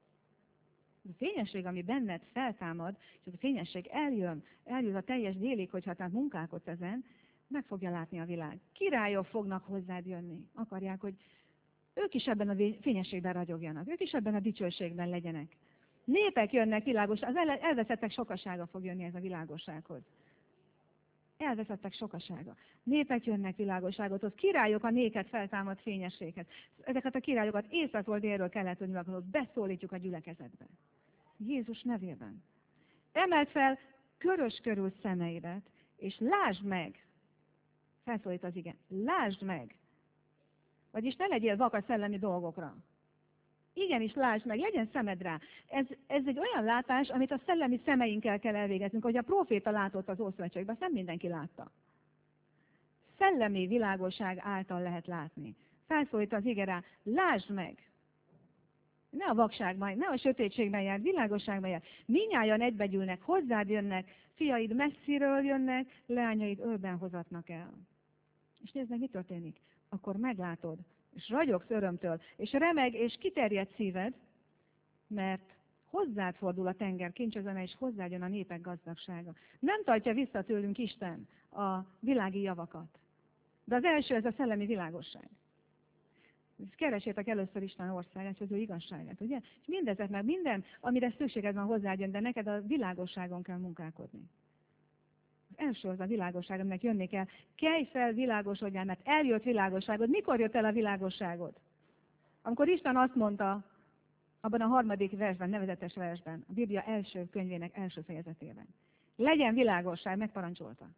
A fényesség, ami benned feltámad, és az a fényesség eljön a teljes délig, hogyha te munkálkodsz ezen, meg fogja látni a világ. Királyok fognak hozzád jönni. Akarják, hogy ők is ebben a fényességben ragyogjanak, ők is ebben a dicsőségben legyenek. Népek jönnek világosság, az elveszettek sokasága fog jönni ez a világossághoz. Elveszettek sokasága. Népek jönnek világosságothoz, királyok a néked feltámad fényességhez. Ezeket a királyokat északról délről kellett, hogy beszólítjuk a gyülekezetbe. Jézus nevében. Emeld fel körös körül szemeidet, és lásd meg. Felszólít az ige. Lásd meg. Vagyis ne legyél vak a szellemi dolgokra. Igenis, lásd meg, legyen szemed rá. Ez egy olyan látás, amit a szellemi szemeinkkel kell elvégeznünk, hogy a próféta látott az Ószövetségben, azt nem mindenki látta. Szellemi világosság által lehet látni. Felszólít az ige rá, lásd meg! Ne a vakságban, ne a sötétségben jár, világosságban jár. Minnyájan egybegyűlnek, hozzád jönnek, fiaid messziről jönnek, leányaid ölben hozatnak el. És nézd meg, mi történik? Akkor meglátod, és ragyogsz örömtől, és remeg, és kiterjed szíved, mert hozzád fordul a tenger kincsözeme, és hozzád jön a népek gazdagsága. Nem tartja vissza tőlünk Isten a világi javakat. De az első, ez a szellemi világosság. Keresétek először Isten országát, vagy az ő igazságát, ugye? És mindezek, mert minden, amire szükséged van, hozzád jön, de neked a világosságon kell munkálkodni. Az első az a világosság, aminek jönni kell. Kelj fel, világosodjál, mert eljött világosságod. Mikor jött el a világosságod? Amikor Isten azt mondta, abban a 3. versben, nevezetes versben, a Biblia első könyvének első fejezetében. Legyen világosság, megparancsolta.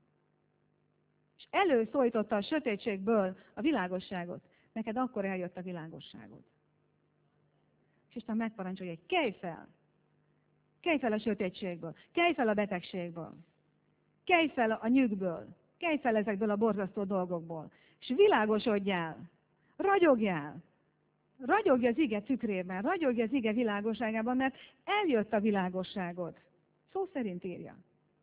És előszólította a sötétségből a világosságot. Neked akkor eljött a világosságod. És Isten megparancsolja, hogy kelj fel! Kelj fel a sötétségből, kelj fel a betegségből, kelj fel a nyügből, kelj fel ezekből a borzasztó dolgokból. és világosodjál, ragyogjál. Ragyogj az ige tükrében, ragyogj az ige világosságában, mert eljött a világosságod. Szó szerint írja.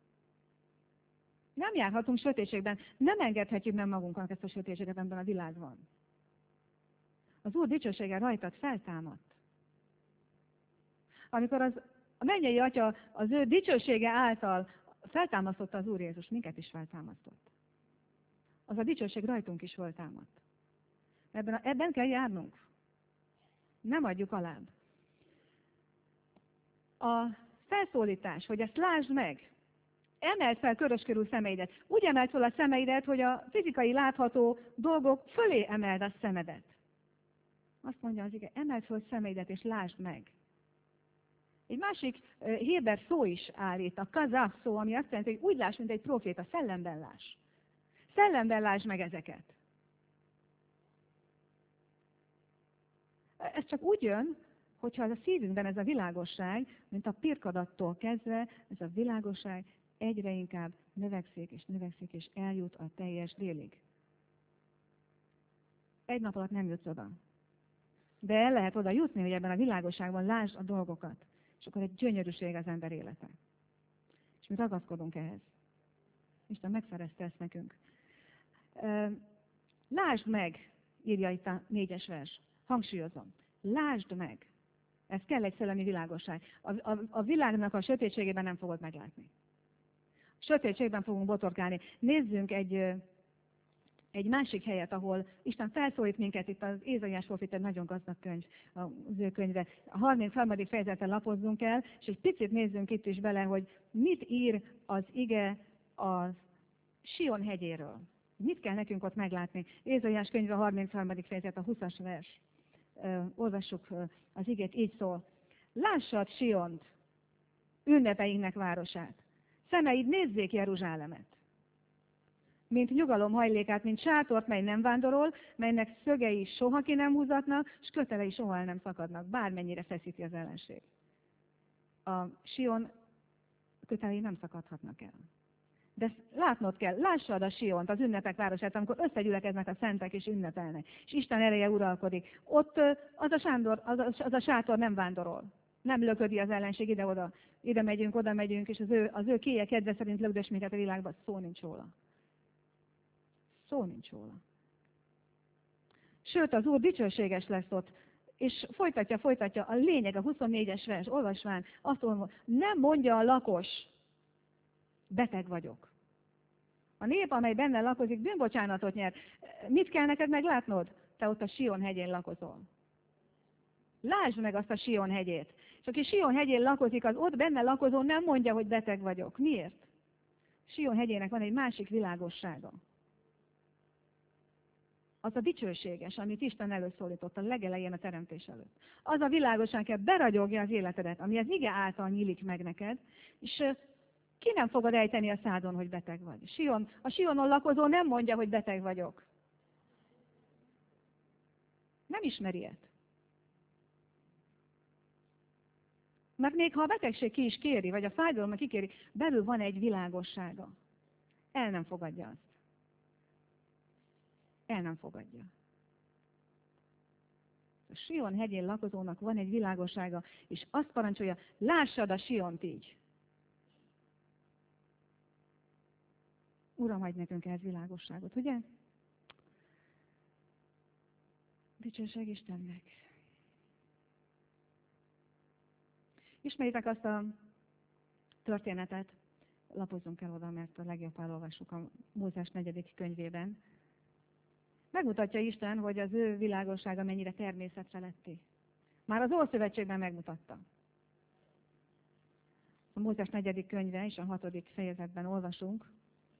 Nem járhatunk sötétségben, nem engedhetjük meg magunknak ezt a sötétséget, amiben a világ van. Az Úr dicsősége rajtad feltámadt. Amikor a mennyei Atya az ő dicsősége által feltámasztotta az Úr Jézus, minket is feltámasztott. Az a dicsőség rajtunk is föltámadt. Ebben kell járnunk. Nem adjuk alább. A felszólítás, hogy ezt lásd meg, emeld fel körös körül szemeidet. Úgy emeld fel a szemeidet, hogy a fizikai látható dolgok fölé emeld a szemedet. Azt mondja az ige, emeld fel szemeidet és lásd meg. Egy másik héber szó is áll itt, a kazah szó, ami azt jelenti, hogy úgy láss, mint egy proféta, szellemben láss. Szellemben lásd meg ezeket. Ez csak úgy jön, hogyha az a szívünkben ez a világosság, mint a pirkadattól kezdve, ez a világosság egyre inkább növekszik és eljut a teljes délig. Egy nap alatt nem jutsz oda. De el lehet oda jutni, hogy ebben a világosságban lásd a dolgokat. És akkor egy gyönyörűség az ember élete. És mi ragaszkodunk ehhez. Isten megszerezte ezt nekünk. Lásd meg, írja itt a 4-es vers. Hangsúlyozom. Lásd meg. Ez kell egy szellemi világosság. A világnak a sötétségében nem fogod meglátni. Sötétségben fogunk botorkálni. Nézzünk egy másik helyet, ahol Isten felszólít minket, itt az Ézaiás proféta egy nagyon gazdag könyv, az ő könyve. A 33. fejezeten lapozzunk el, és egy picit nézzünk itt is bele, hogy mit ír az ige a Sion hegyéről. Mit kell nekünk ott meglátni? Ézaiás könyve 33. fejezet, a 20-as vers. Olvassuk az igét, így szól. Lássad Siont, ünnepeinknek városát. Szemeid nézzék Jeruzsálemet. Mint nyugalom hajlékát, mint sátort, mely nem vándorol, melynek szögei soha ki nem húzatnak, és kötelei soha el nem szakadnak, bármennyire feszíti az ellenség. A Sion kötelei nem szakadhatnak el. De ezt látnod kell, lássad a Siont, az ünnepek városát, amikor összegyülekeznek a szentek és ünnepelnek, és Isten ereje uralkodik. Ott az a sátor nem vándorol. Nem löködi az ellenség ide-oda. Ide megyünk, oda megyünk, és az ő kéje kedve szerint lögdös minket a világban. Szó nincs róla. Szó nincs róla. Sőt, az Úr dicsőséges lesz ott, és folytatja a lényeg, a 24-es vers, olvasván, azt mondja, nem mondja a lakos, beteg vagyok. A nép, amely benne lakozik, bűnbocsánatot nyer. Mit kell neked meglátnod? Te ott a Sion hegyén lakozol. Lásd meg azt a Sion hegyét. És aki Sion hegyén lakozik, az ott benne lakozó nem mondja, hogy beteg vagyok. Miért? Sion hegyének van egy másik világossága. Az a dicsőséges, amit Isten előszólított a legelején a teremtés előtt. Az a világosság kell beragyogja az életedet, ami az ige által nyílik meg neked, és ki nem fogod ejteni a szádon, hogy beteg vagy. A Sionon lakozó nem mondja, hogy beteg vagyok. Nem ismeri ezt. Mert még ha a betegség ki is kéri, vagy a fájdalom kikéri, belül van egy világossága. El nem fogadja azt. El nem fogadja. A Sion hegyén lakozónak van egy világossága, és azt parancsolja, lássad a Siont így. Uram, adj nekünk ehhez világosságot, ugye? Dicsőség Istennek. Ismeritek azt a történetet, lapozzunk el oda, mert a legjobb elolvassuk a Mózes 4. könyvében. Megmutatja Isten, hogy az ő világossága mennyire természetfeletti. Már az Ószövetségben megmutatta. A Mózes 4. könyve és a 6. fejezetben olvasunk.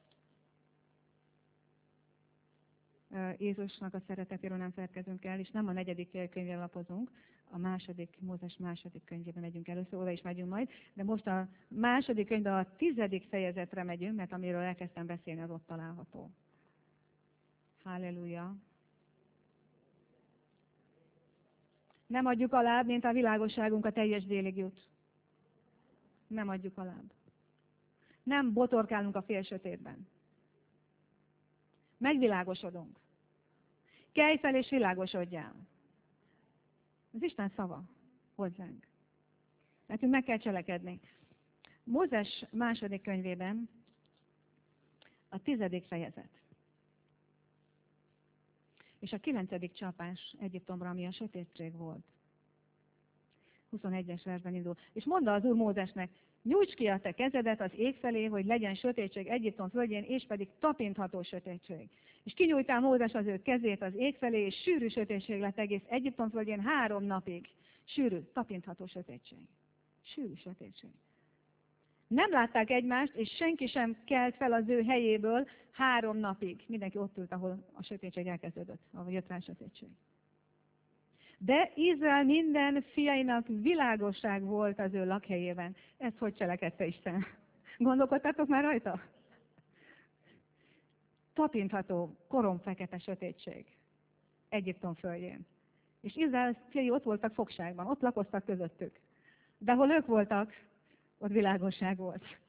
Jézusnak a szeretetéről nem feledkezünk el, és nem a 4. könyvben lapozunk, a Mózes 2. könyvében megyünk először, oda is megyünk majd, de most a 2. könyvben a 10. fejezetre megyünk, mert amiről elkezdtem beszélni, az ott található. Halleluja! Nem adjuk alább, mint a világosságunk a teljes délig jut. Nem adjuk alább. Nem botorkálunk a félsötétben. Megvilágosodunk. kelj fel és világosodjál. Az Isten szava hozzánk. Nekünk meg kell cselekedni. Mózes második könyvében a 10. fejezet. És a 9. csapás Egyiptomra, ami a sötétség volt. 21-es versben indul. És mondta az Úr Mózesnek, nyújts ki a te kezedet az ég felé, hogy legyen sötétség Egyiptom földjén, és pedig tapintható sötétség. És kinyújtál Mózes az ő kezét az ég felé, és sűrű sötétség lett egész Egyiptom földjén 3 napig. Sűrű, tapintható sötétség. Sűrű sötétség. Nem látták egymást, és senki sem kelt fel az ő helyéből 3 napig. Mindenki ott ült, ahol a sötétség elkezdődött, ahol jött rá a sötétség. De Izrael minden fiainak világosság volt az ő lakhelyében. Ezt hogy cselekedte Isten? Gondolkodtatok már rajta? Tapintható, koromfekete sötétség Egyiptom földjén. És Izrael fiai ott voltak fogságban, ott lakoztak közöttük. De hol ők voltak, ott világosság volt.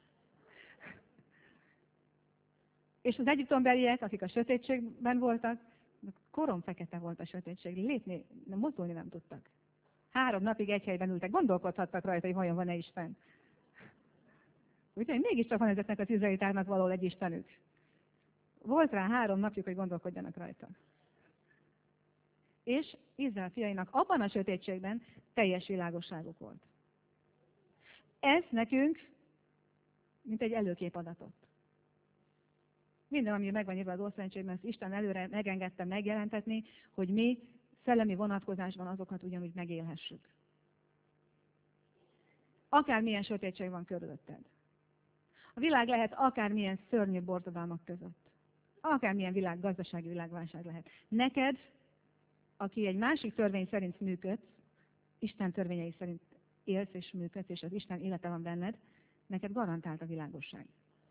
És az egyiptombeliek, akik a sötétségben voltak, koromfekete volt a sötétség, lépni, mozdulni nem tudtak. 3 napig egy helyben ültek, gondolkodhattak rajta, hogy vajon van-e Isten. Úgyhogy mégiscsak van ezeknek az izraelitáknak való egy Istenük. Volt rá 3 napjuk, hogy gondolkodjanak rajta. És Izrael fiainak abban a sötétségben teljes világosságuk volt. Ez nekünk, mint egy előkép adatot. Minden, ami meg van írva az Ószövetségben, ezt Isten előre megengedte megjelentetni, hogy mi szellemi vonatkozásban azokat ugyanúgy megélhessük. Akármilyen sötétség van körülötted. A világ lehet akármilyen szörnyű borzadalmak között. Akármilyen gazdasági világválság lehet. Neked, aki egy másik törvény szerint működsz, Isten törvényei szerint élsz és működsz, és az Isten élete van benned, neked garantált a világosság.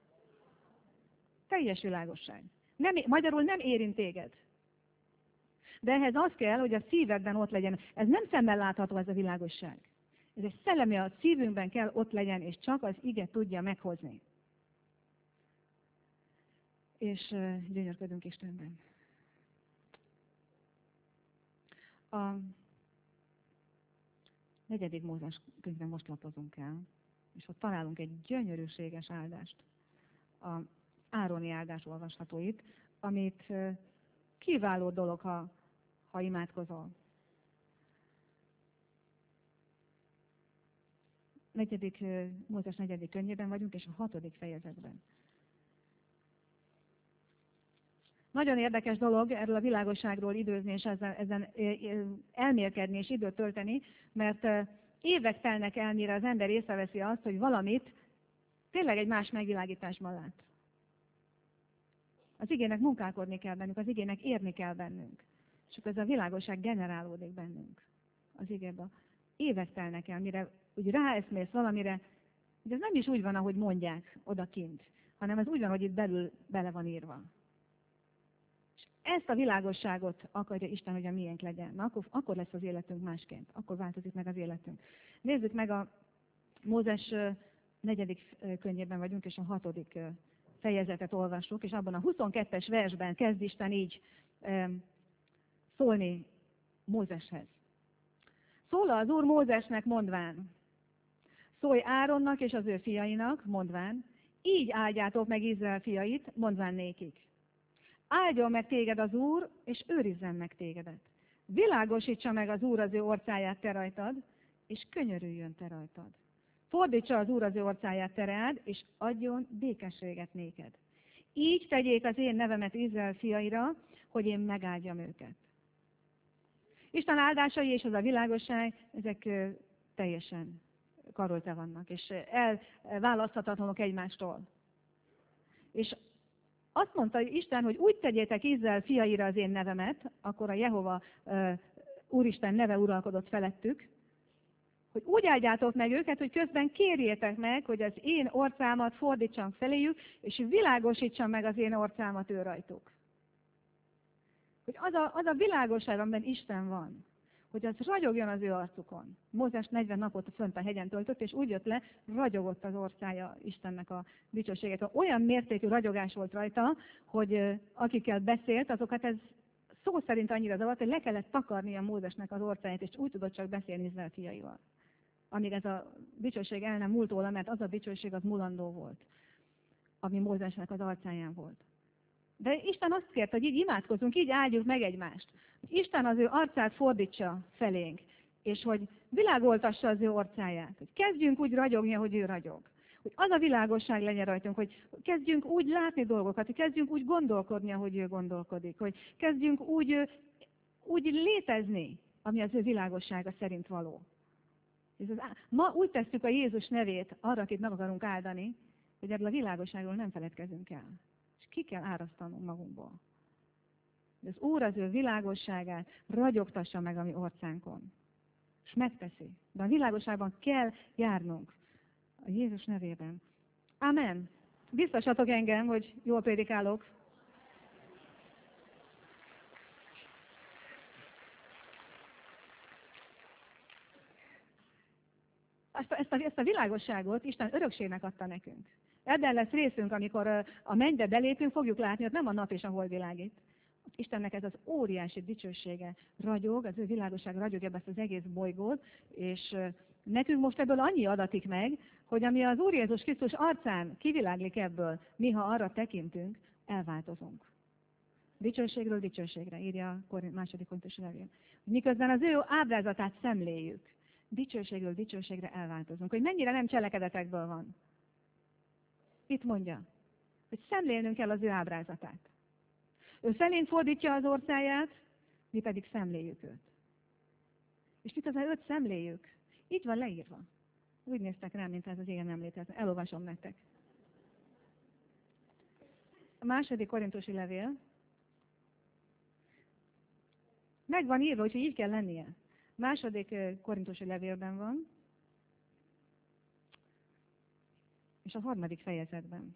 Teljes világosság. Magyarul nem érint téged. De ehhez az kell, hogy a szívedben ott legyen. Ez nem szemmel látható, ez a világosság. Ez egy szellemi, a szívünkben kell ott legyen, és csak az ige tudja meghozni. És gyönyörködünk Istenben. A 4. Mózes könyvben most lapozunk el, és ott találunk egy gyönyörűséges áldást. A Ároni áldás olvasható itt, amit kiváló dolog, ha imádkozol. 4. Mózes 4. könyvében vagyunk, és a 6. fejezetben. Nagyon érdekes dolog erről a világosságról időzni, és ezen elmélkedni és időt tölteni, mert évek telnek el, mire az ember észreveszi azt, hogy valamit tényleg egy más megvilágításban lát. Az igének munkálkodni kell bennünk, az igének érni kell bennünk. És akkor ez a világosság generálódik bennünk az igében. Évek telnek el, mire úgy ráeszmész valamire, hogy ez nem is úgy van, ahogy mondják odakint, hanem ez úgy van, hogy itt belül bele van írva. És ezt a világosságot akarja Isten, hogy a miénk legyen. Na, akkor lesz az életünk másként, akkor változik meg az életünk. Nézzük meg a Mózes 4. könyvében vagyunk, és a 6. fejezetet olvassuk, és abban a 22-es versben kezd Isten így szólni Mózeshez. Szól az Úr Mózesnek mondván, szólj Áronnak és az ő fiainak, mondván, így áldjátok meg Izrael fiait, mondván nékik. Áldjon meg téged az Úr, és őrizzen meg tégedet. Világosítsa meg az Úr az ő orcáját te rajtad, és könyörüljön te rajtad. Fordítsa az Úr az ő orcáját te rád, és adjon békességet néked. Így tegyék az én nevemet Izrael fiaira, hogy én megáldjam őket. Isten áldásai és az a világosság, ezek teljesen karolta vannak, és elválaszthatatlanok egymástól. És azt mondta Isten, hogy úgy tegyétek Izrael fiaira az én nevemet, akkor a Jehova Úristen neve uralkodott felettük, hogy úgy áldjátok meg őket, hogy közben kérjétek meg, hogy az én orcámat fordítsam feléjük, és világosítsam meg az én orcámat ő rajtuk. Hogy az a világosság, amiben Isten van, hogy az ragyogjon az ő arcukon. Mózes 40 napot fönt a hegyen töltött, és úgy jött le, ragyogott az orcája Istennek a dicsőséget. Olyan mértékű ragyogás volt rajta, hogy akikkel beszélt, azokat ez szó szerint annyira zavart, hogy le kellett takarnia Mózesnek az orcáját, és úgy tudott csak beszélni Izrael fiaival. Amíg ez a dicsőség el nem múlt róla, mert az a dicsőség az mulandó volt, ami Mózesnek az arcáján volt. De Isten azt kérte, hogy így imádkozunk, így áldjuk meg egymást. Hogy Isten az ő arcát fordítsa felénk, és hogy világoltassa az ő orcáját. Hogy kezdjünk úgy ragyogni, ahogy ő ragyog. Hogy az a világosság legyen rajtunk, hogy kezdjünk úgy látni dolgokat, hogy kezdjünk úgy gondolkodni, ahogy ő gondolkodik. Hogy kezdjünk úgy létezni, ami az ő világossága szerint való. Ma úgy tesszük a Jézus nevét arra, akit meg akarunk áldani, hogy ebből a világosságról nem feledkezünk el. És ki kell árasztanunk magunkból. De az Úr az ő világosságát ragyogtassa meg a mi orcánkon. És megteszi. De a világosságban kell járnunk. A Jézus nevében. Amen. Biztosatok engem, hogy jól prédikálok. Ezt a világosságot Isten örökségnek adta nekünk. Ebben lesz részünk, amikor a mennybe belépünk, fogjuk látni, hogy nem a nap és a hold világít. Istennek ez az óriási dicsősége ragyog, az ő világosság ragyog ebbe az egész bolygót, és nekünk most ebből annyi adatik meg, hogy ami az Úr Jézus Krisztus arcán kiviláglik ebből, mi ha arra tekintünk, elváltozunk. Dicsőségről dicsőségre, írja a második Korintusi levél. Miközben az ő ábrázatát szemléljük, dicsőségről dicsőségre elváltozunk. Hogy mennyire nem cselekedetekből van. Itt mondja, hogy szemlélnünk kell az ő ábrázatát. Ő felénk fordítja az orcáját, mi pedig szemléljük őt. És miközben őt szemléljük, így van leírva. Úgy néztek rám, mint ez az ilyen nem létezne. Elolvasom nektek. A második Korintusi levél. Meg van írva, hogy így kell lennie. Második Korintusi levélben van, és a 3. fejezetben.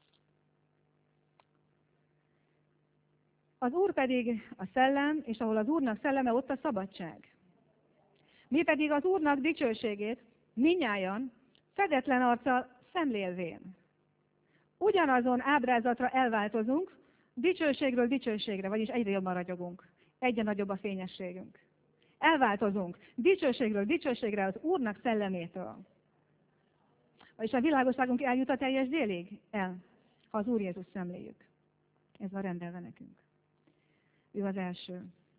Az Úr pedig a szellem, és ahol az Úrnak szelleme, ott a szabadság. Mi pedig az Úrnak dicsőségét mindnyájan fedetlen arccal szemlélvén. Ugyanazon ábrázatra elváltozunk, dicsőségről dicsőségre, vagyis egyre jobban ragyogunk. Egyre nagyobb a fényességünk. Elváltozunk dicsőségről dicsőségre az Úrnak szellemétől. Vagyis a világosságunk eljut a teljes délig? El, ha az Úr Jézus szemléljük. Ez van rendelve nekünk. Ő az első.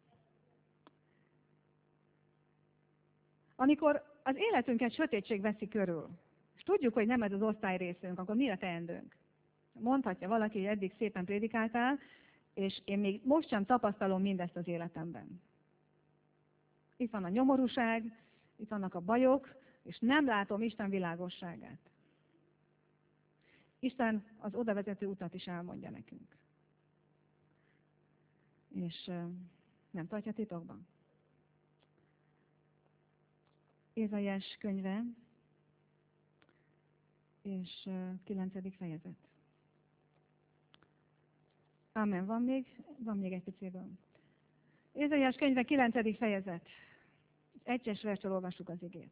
Amikor az életünket sötétség veszi körül, és tudjuk, hogy nem ez az osztály részünk, akkor mi a teendőnk? Mondhatja valaki, hogy eddig szépen prédikáltál, és én még most sem tapasztalom mindezt az életemben. Itt van a nyomorúság, itt vannak a bajok, és nem látom Isten világosságát. Isten az odavezető utat is elmondja nekünk. És nem tartja titokban. Ézaiás könyve, és 9. fejezet. Amen. Van még egy piciből. Ézaiás könyve 9. fejezet. 1-es verstől olvassuk az igét.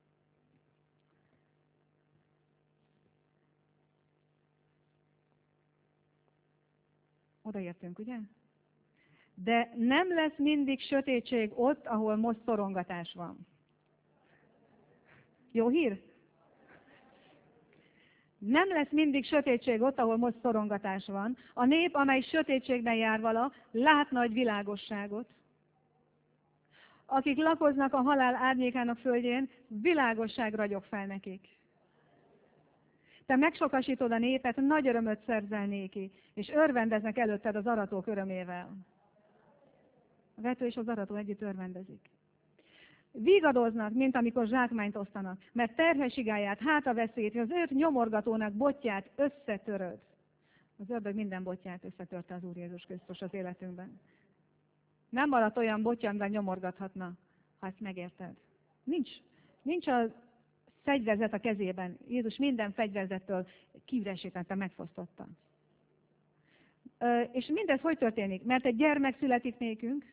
Odaértünk, ugye? De nem lesz mindig sötétség ott, ahol most szorongatás van. Jó hír? Nem lesz mindig sötétség ott, ahol most szorongatás van. A nép, amely sötétségben jár vala, lát nagy világosságot. Akik lakoznak a halál árnyékának földjén, világosság ragyog fel nekik. Te megsokasítod a népet, nagy örömöt szerzel néki, és örvendeznek előtted az aratók örömével. A vető és az arató együtt örvendezik. Vigadoznak, mint amikor zsákmányt osztanak, mert terhesigáját, hátaveszélyt, az őt nyomorgatónak botját összetöröd. Az ördög minden botját összetörte az Úr Jézus Krisztus az életünkben. Nem maradt olyan botja, amivel nyomorgathatna, ha ezt megérted. Nincs a fegyverzet a kezében. Jézus minden fegyverzettől kiüresítette, megfosztotta. És mindez hogy történik? Mert egy gyermek születik nékünk,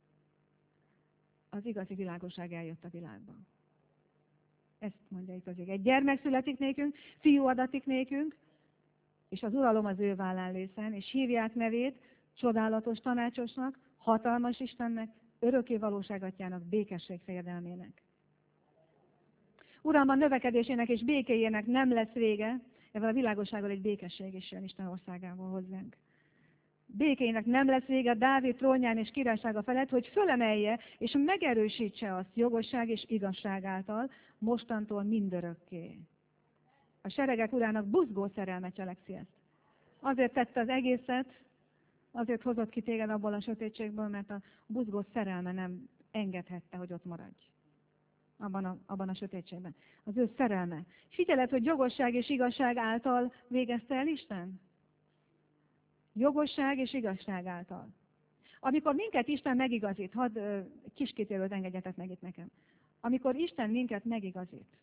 az igazi világosság eljött a világba. Ezt mondja itt az ég. Egy gyermek születik nékünk, fiú adatik nékünk, és az uralom az ő vállán lészen, és hívják nevét csodálatos tanácsosnak, hatalmas Istennek, örökké valóságatjának, békesség fejedelmének. Uram, a növekedésének és békéjének nem lesz vége, ezzel a világossággal egy békesség is jön Isten országából hozzánk. Békének nem lesz vége Dávid trónján és királysága felett, hogy fölemelje és megerősítse azt jogosság és igazság által, mostantól mindörökké. A seregek urának buzgó szerelme cselekszi ezt. Azért tette az egészet, azért hozott ki téged abból a sötétségből, mert a buzgó szerelme nem engedhette, hogy ott maradj. Abban a sötétségben. Az ő szerelme. Figyeled, hogy jogosság és igazság által végezte el Isten? Jogosság és igazság által. Amikor minket Isten megigazít, kis kitérőt engedjetek meg itt nekem. Amikor Isten minket megigazít,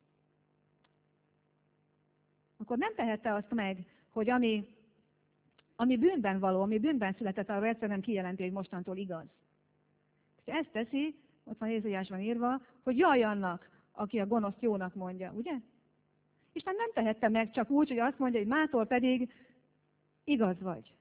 akkor nem tehette azt meg, hogy ami bűnben való, ami bűnben született, arra egyszerűen kijelenti, hogy mostantól igaz. És ezt teszi, ott van Ézsaiásban írva, hogy jaj annak, aki a gonoszt jónak mondja, ugye? Isten nem tehette meg csak úgy, hogy azt mondja, hogy mától pedig igaz vagy.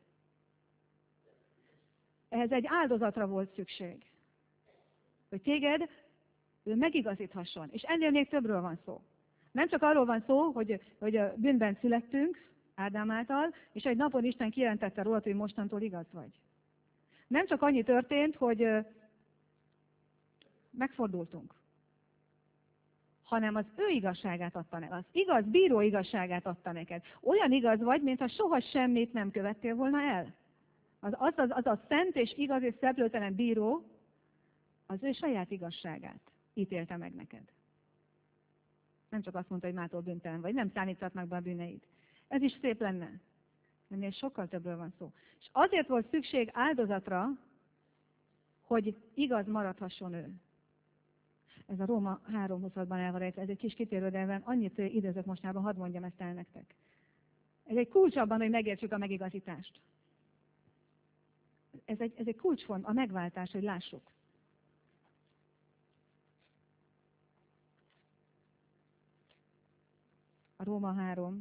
Ehhez egy áldozatra volt szükség. Hogy téged ő megigazíthasson. És ennél még többről van szó. Nem csak arról van szó, hogy a bűnben születtünk, Ádám által, és egy napon Isten kijelentette rólad, hogy mostantól igaz vagy. Nem csak annyi történt, hogy megfordultunk, hanem az ő igazságát adta neked. Az igaz bíró igazságát adta neked. Olyan igaz vagy, mintha soha semmit nem követtél volna el. Az a szent és igaz és szeplőtelen bíró az ő saját igazságát ítélte meg neked. Nem csak azt mondta, hogy mától bűntelen vagy, nem számíthatnak be a bűneid. Ez is szép lenne. Ennél sokkal többről van szó. És azért volt szükség áldozatra, hogy igaz maradhasson ő. Ez a Róma 3:20-ban el van rejtve, ez egy kis kitérő, de annyit idézök mostában, hadd mondjam ezt el nektek. Ez egy kulcs abban, hogy megértsük a megigazítást. Ez egy kulcsfont, a megváltás, hogy lássuk. A Róma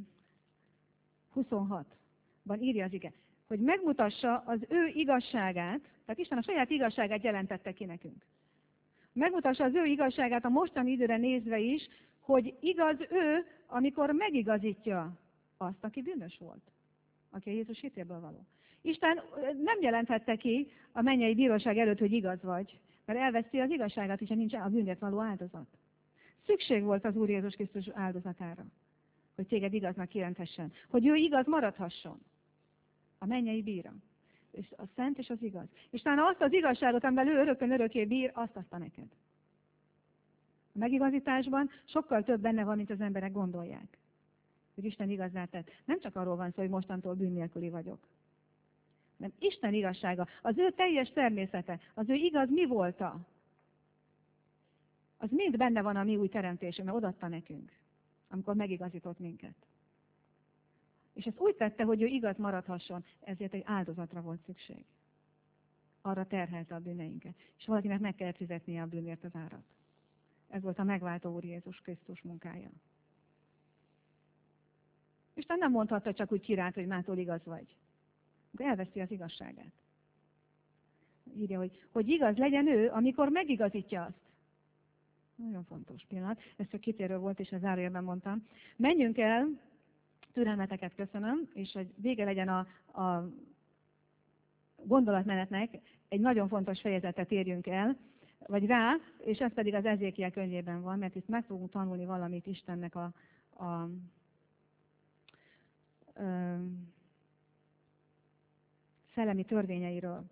3:26-ban írja az ige, hogy megmutassa az ő igazságát, tehát Isten a saját igazságát jelentette ki nekünk. Megmutassa az ő igazságát a mostani időre nézve is, hogy igaz ő, amikor megigazítja azt, aki bűnös volt, aki a Jézus hitéből való. Isten nem jelenthette ki a mennyei bíróság előtt, hogy igaz vagy, mert elveszti az igazságát, hogyha nincs a bűnért való áldozat. Szükség volt az Úr Jézus Krisztus áldozatára, hogy téged igaznak kijelenthessen, hogy ő igaz maradhasson. A mennyei bíra. És a szent és az igaz. És talán azt az igazságot, amivel ő örökön örökké bír, azt adta neked. A megigazításban sokkal több benne van, mint az emberek gondolják. Hogy Isten igazzá tett. Nem csak arról van szó, hogy mostantól bűn nélküli vagyok. Nem, Isten igazsága, az ő teljes természete, az ő igaz mi volta, az mind benne van a mi új teremtésünkben, odaadta nekünk, amikor megigazított minket. És ezt úgy tette, hogy ő igaz maradhasson, ezért egy áldozatra volt szükség. Arra terhelte a bűneinket. És valakinek meg kellett fizetnie a bűnért az árat. Ez volt a megváltó Úr Jézus Krisztus munkája. Isten nem mondhatta csak úgy királyt, hogy mától igaz vagy. Akkor elveszti az igazságát. Írja, hogy igaz legyen ő, amikor megigazítja azt. Nagyon fontos pillanat. Ez csak kitérő volt, és az zárójelben mondtam. Menjünk el, türelmeteket köszönöm, és hogy vége legyen a gondolatmenetnek, egy nagyon fontos fejezetet érjünk el, vagy rá, és ez pedig az Ezékiel könyvében van, mert itt meg fogunk tanulni valamit Istennek a szellemi törvényeiről.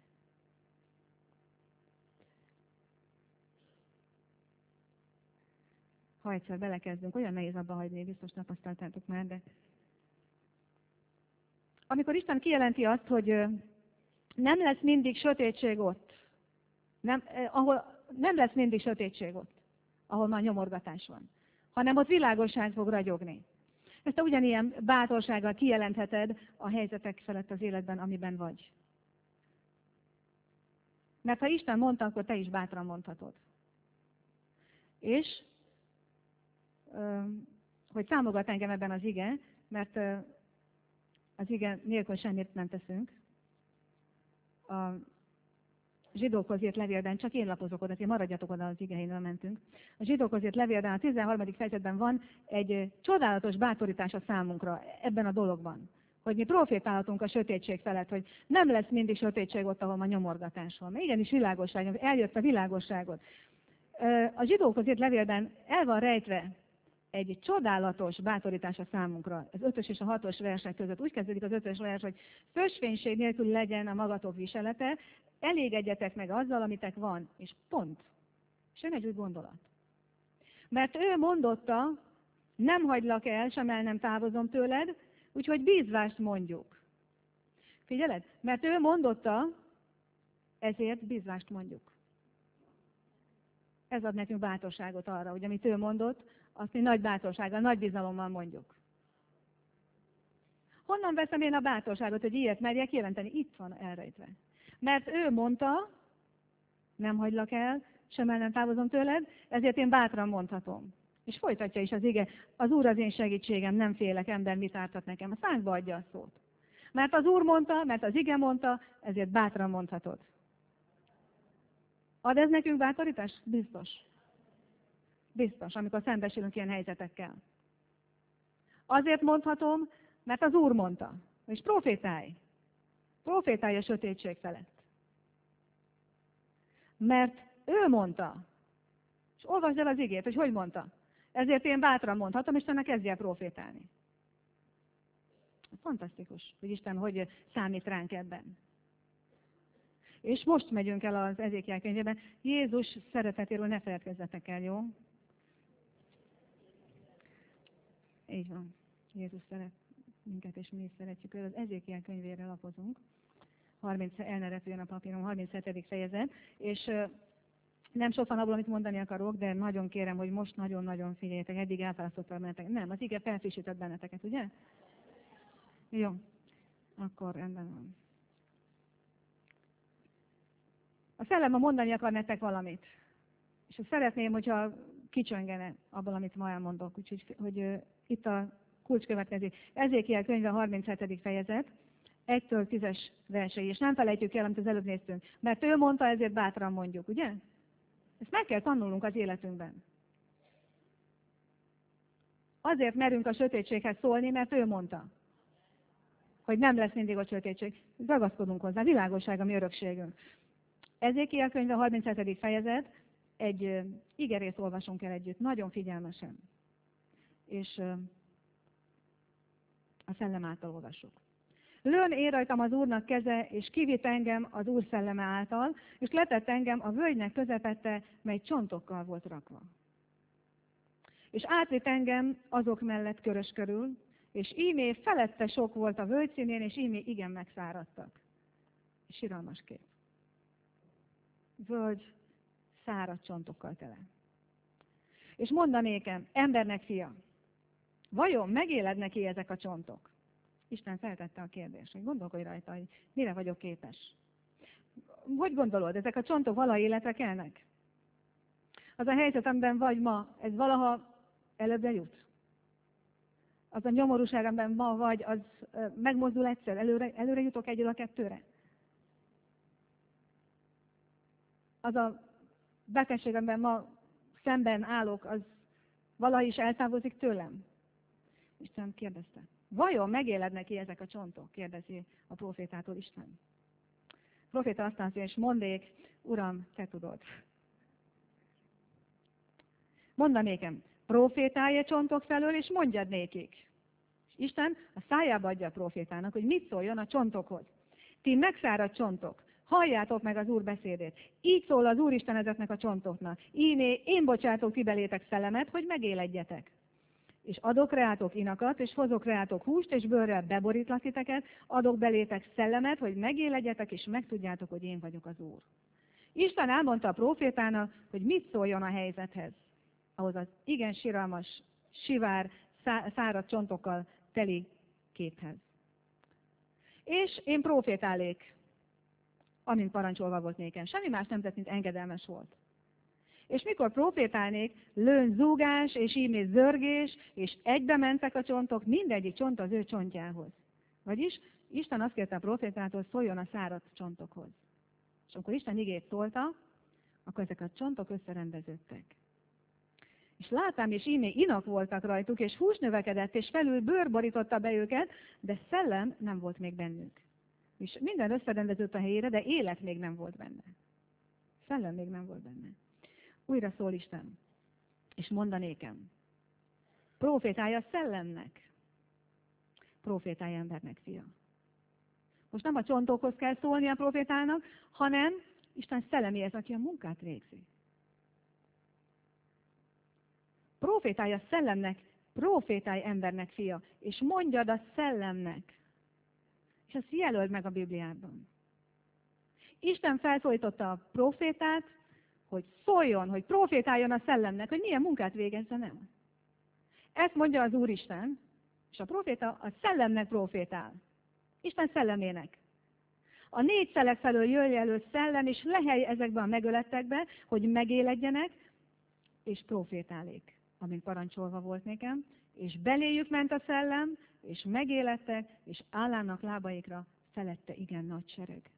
Ha egyszer belekezdünk, olyan nehéz abba hagyni, biztos tapasztaltátok már, de amikor Isten kijelenti azt, hogy nem lesz mindig sötétség ott, nem lesz mindig sötétség ott, ahol már nyomorgatás van, hanem ott világosság fog ragyogni. Ezt te ugyanilyen bátorsággal kijelentheted a helyzetek felett az életben, amiben vagy. Mert ha Isten mondta, akkor te is bátran mondhatod. És hogy támogat engem ebben az ige, mert az ige nélkül semmit nem teszünk. Zsidókhoz írt levélben, csak én lapozok oda, maradjatok oda, az igényről mentünk. A Zsidókhoz írt levélben, a 13. fejezetben van egy csodálatos bátorítás a számunkra ebben a dologban. Hogy mi profétálhatunk a sötétség felett, hogy nem lesz mindig sötétség ott, ahol a nyomorgatás van. Mert igenis világosság, eljött a világosságot. A Zsidókhoz írt levélben el van rejtve egy csodálatos bátorítás a számunkra. Az 5-ös és a 6-os versek között. Úgy kezdődik az 5-ös vers, hogy fösvénység nélkül legyen a magatok viselete, elégedjetek meg azzal, amitek van, és pont. És jön egy új gondolat. Mert ő mondotta, nem hagylak el, sem el nem távozom tőled, úgyhogy bízvást mondjuk. Figyeled? Mert ő mondotta, ezért bízvást mondjuk. Ez ad nekünk bátorságot arra, hogy amit ő mondott, azt mi nagy bátorsággal, nagy bizalommal mondjuk. Honnan veszem én a bátorságot, hogy ilyet merjek jelenteni? Itt van elrejtve. Mert ő mondta, nem hagylak el, sem el nem távozom tőled, ezért én bátran mondhatom. És folytatja is az ige, az Úr az én segítségem, nem félek, ember mit ártat nekem. A szánkba adja a szót. Mert az Úr mondta, mert az ige mondta, ezért bátran mondhatod. Ad ez nekünk bátorítást? Biztos. Biztos, amikor szembesülünk ilyen helyzetekkel. Azért mondhatom, mert az Úr mondta. És profétálj. Profétálj a sötétség felett. Mert ő mondta. És olvasd el az igét, hogy mondta. Ezért én bátran mondhatom, és ennek kezdj el profétálni. Fantasztikus, hogy Isten hogy számít ránk ebben. És most megyünk el az Ezékiel könyvében. Jézus szeretetéről ne feledkezzetek el, jó? Így van. Jézus szeret minket, és mi is szeretjük őt. Az Ezékiel könyvére lapozunk. El ne repüljön a papírom, 37. fejezet. És nem sok van abból, amit mondani akarok, de nagyon kérem, hogy most nagyon-nagyon figyeljetek. Eddig elfelasztottam benneteket. Nem, az ige felfrissített benneteket, ugye? Jó. Akkor rendben van. A szellem mondani akar nektek valamit. És szeretném, hogyha kicsöngene abból, amit ma elmondok. Úgyhogy hogy itt a kulcs következik. Ezékiel könyve 37. fejezet, 1-től 10-es versei. És nem felejtjük el, amit az előbb néztünk. Mert ő mondta, ezért bátran mondjuk, ugye? Ezt meg kell tanulnunk az életünkben. Azért merünk a sötétséghez szólni, mert ő mondta, hogy nem lesz mindig a sötétség. Ragaszkodunk hozzá, világosság a mi örökségünk. Ezékiel könyve 37. fejezet, egy igerészt olvasunk el együtt, nagyon figyelmesen. És a szellem által olvassuk. Lőn én rajtam az Úrnak keze, és kivitt engem az Úr szelleme által, és letett engem a völgynek közepette, mely csontokkal volt rakva. És átvitt engem azok mellett körös körül, és ímé felette sok volt a völgy színén, és ímé igen megszáradtak. És siralmas kép. Völgy száradt csontokkal tele. És mondanékem, embernek fia, vajon megéled neki ezek a csontok? Isten feltette a kérdést, hogy gondolkodj rajta, hogy mire vagyok képes. Hogy gondolod, ezek a csontok valaha életre kelnek? Az a helyzet, amiben vagy ma, ez valaha előbbre jut? Az a nyomorúság, amiben ma vagy, az megmozdul egyszer? Előre jutok egyről a kettőre? Az a betegség, amiben ma szemben állok, az valaha is eltávozik tőlem? Isten kérdezte. Vajon megéled neki ezek a csontok? Kérdezi a profétától Isten. A proféta azt mondja, és mondék, Uram, te tudod. Mondanékem, profétálj a csontok felől, és mondjad nékik. És Isten a szájába adja a profétának, hogy mit szóljon a csontokhoz. Ti megszáradt csontok, halljátok meg az Úr beszédét. Így szól az Úristen ezeknek a csontoknak. Ímé, én bocsátok ti belétek szellemet, hogy megéledjetek. És adok reátok inakat, és hozok reátok húst, és bőrrel beborítlak titeket, adok belétek szellemet, hogy megéledjetek, és megtudjátok, hogy én vagyok az Úr. Isten elmondta a profétának, hogy mit szóljon a helyzethez. Ahhoz az igen siralmas, sivár, száradt csontokkal teli képhez. És én profétálék, amint parancsolva volt nékem. Semmi más nem tett, mint engedelmes volt. És mikor profétálnék, lőn zúgás, és ímé zörgés, és egybe mentek a csontok, mindegyik csont az ő csontjához. Vagyis Isten azt kérte a profétától, szóljon a száradt csontokhoz. És amikor Isten igét szólta, akkor ezek a csontok összerendeződtek. És látám, és íme inak voltak rajtuk, és hús növekedett, és felül bőr borította be őket, de szellem nem volt még bennük. És minden összerendeződött a helyére, de élet még nem volt benne. Szellem még nem volt benne. Újra szól Isten, és mondanékem, profétálja szellemnek, profétálja embernek, fia. Most nem a csontokhoz kell szólni a profétának, hanem Isten szelleméhez, aki a munkát végzi. Profétálja szellemnek, profétálj embernek, fia, és mondjad a szellemnek. És ezt jelöld meg a Bibliában. Isten felszólította a profétát, hogy szóljon, hogy profétáljon a szellemnek, hogy milyen munkát végezzen el. Ezt mondja az Úristen, és a proféta a szellemnek profétál. Isten szellemének. A 4 szelek felől jöjj elő szellem, és lehelj ezekbe a megölettekbe, hogy megéledjenek, és profétálék, amint parancsolva volt nekem, és beléjük ment a szellem, és megélettek, és állának lábaikra felette igen nagy sereg.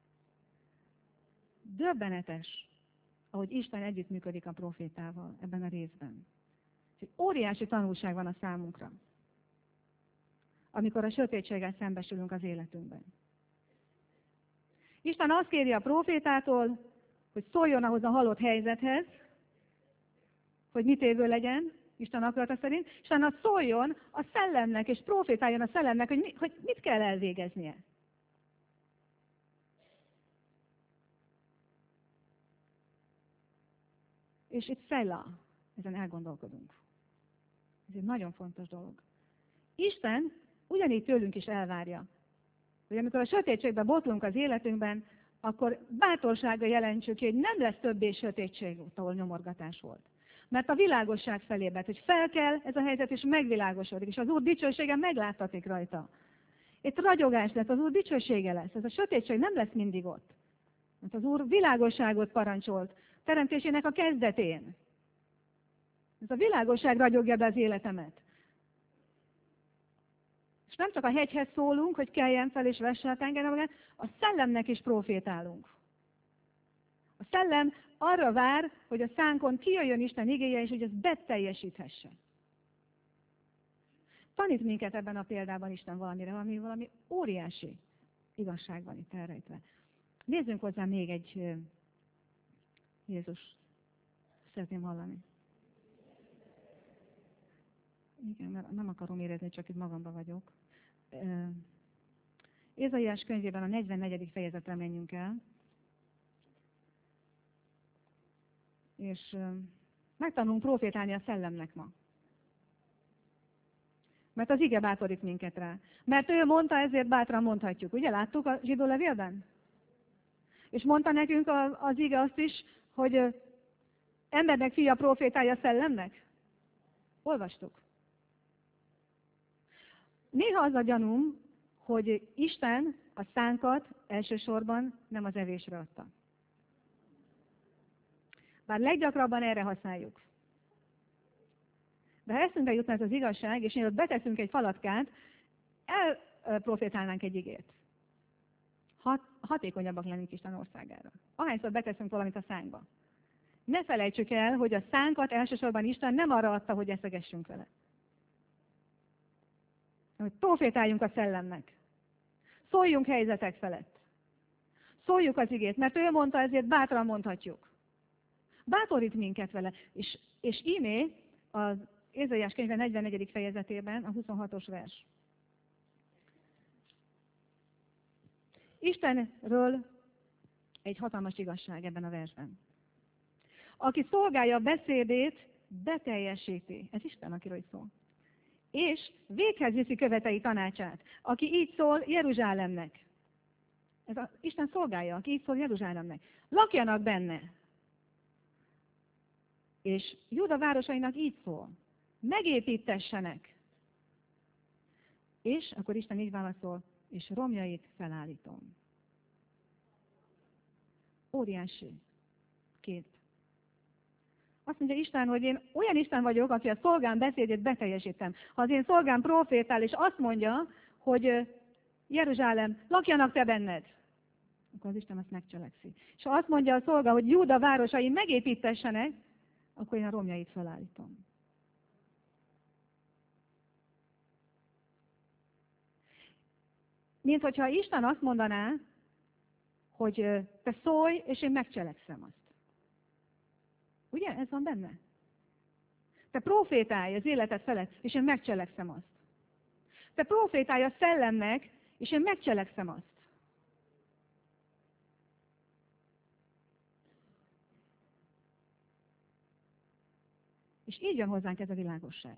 Döbbenetes, ahogy Isten együttműködik a profétával ebben a részben. Egy óriási tanulság van a számunkra, amikor a sötétséggel szembesülünk az életünkben. Isten azt kéri a profétától, hogy szóljon ahhoz a halott helyzethez, hogy mit évő legyen, Isten akarata szerint, és utána szóljon a szellemnek, és profétáljon a szellemnek, hogy mit kell elvégeznie. És itt fejla, ezen elgondolkodunk. Ez egy nagyon fontos dolog. Isten ugyanígy tőlünk is elvárja, hogy amikor a sötétségbe botlunk az életünkben, akkor bátorsággal jelentsük ki, hogy nem lesz többé sötétség, ahol nyomorgatás volt. Mert a világosság felébe, hogy fel kell ez a helyzet, és megvilágosodik, és az Úr dicsősége megláttatik rajta. Itt ragyogás lesz, az Úr dicsősége lesz, ez a sötétség nem lesz mindig ott. Mert az Úr világosságot parancsolt, teremtésének a kezdetén. Ez a világosság ragyogja be az életemet. És nem csak a hegyhez szólunk, hogy keljen fel és vesse a tengeren, a szellemnek is profétálunk. A szellem arra vár, hogy a szánkon kijöjjön Isten igéje, és hogy ezt beteljesíthesse. Tanít minket ebben a példában Isten valamire, valami óriási igazság van itt elrejtve. Nézzünk hozzá még egy Jézus. Szeretném hallani. Igen, mert nem akarom érezni, csak itt magamban vagyok. Ézaiás könyvében a 44. fejezetre menjünk el. És megtanulunk profétálni a szellemnek ma. Mert az ige bátorít minket rá. Mert ő mondta, ezért bátran mondhatjuk. Ugye láttuk a zsidó levélben? És mondta nekünk az ige azt is, hogy embernek fia profétálja a szellemnek? Olvastuk. Néha az a gyanúm, hogy Isten a szánkat elsősorban nem az evésre adta. Bár leggyakrabban erre használjuk. De ha eszünkbe jutna ez az igazság, és mielőtt beteszünk egy falatkát, elprofétálnánk egy igét. Hatékonyabbak lennénk Isten országára. Ahányszor beteszünk valamit a szánkba. Ne felejtsük el, hogy a szánkat elsősorban Isten nem arra adta, hogy eszegessünk vele. Hogy profétáljunk a szellemnek. Szóljunk helyzetek felett. Szóljuk az igét, mert ő mondta, ezért bátran mondhatjuk. Bátorít minket vele. És ímé az Ézaiás könyve 44. fejezetében a 26-os vers. Istenről egy hatalmas igazság ebben a versben. Aki szolgálja a beszédét, beteljesíti. Ez Isten, akiről szól. És véghez viszi követei tanácsát. Aki így szól Jeruzsálemnek. Isten szolgálja, aki így szól Jeruzsálemnek. Lakjanak benne. És Júda városainak így szól. Megépítessenek. És akkor Isten így válaszol, és romjait felállítom. Óriási kép. Azt mondja Isten, hogy én olyan Isten vagyok, aki a szolgám beszédét beteljesítem. Ha az én szolgám profétál, és azt mondja, hogy Jeruzsálem, lakjanak te benned. akkor az Isten azt megcselekszi. És ha azt mondja a szolga, hogy Júda városai megépítessenek, akkor én a romjait felállítom. Mint hogyha Isten azt mondaná, hogy te szólj, és én megcselekszem azt. Ugye? Ez van benne? Te profétálj az életed felett, és én megcselekszem azt. Te profétálj a szellemnek, és én megcselekszem azt. És így jön hozzánk ez a világosság.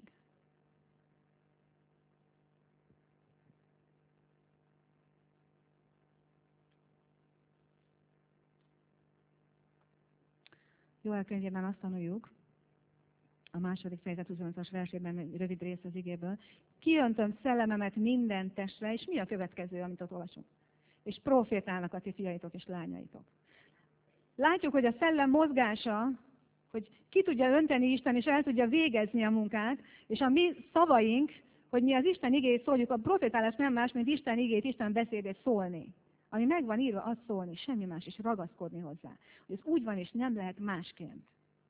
Jóel könyvében azt tanuljuk, a második fejezet 25-as versében, egy rövid rész az igéből, kiöntöm szellememet minden testre, és mi a következő, amit ott olvasunk? És profétálnak a ti fiaitok és lányaitok. Látjuk, hogy a szellem mozgása, hogy ki tudja önteni Isten, és el tudja végezni a munkát, és a mi szavaink, hogy mi az Isten igét szóljuk, a profétálás nem más, mint Isten igét, Isten beszédét szólni. Ami meg van írva, az szólni, semmi más, és ragaszkodni hozzá. Hogy ez úgy van, és nem lehet másként.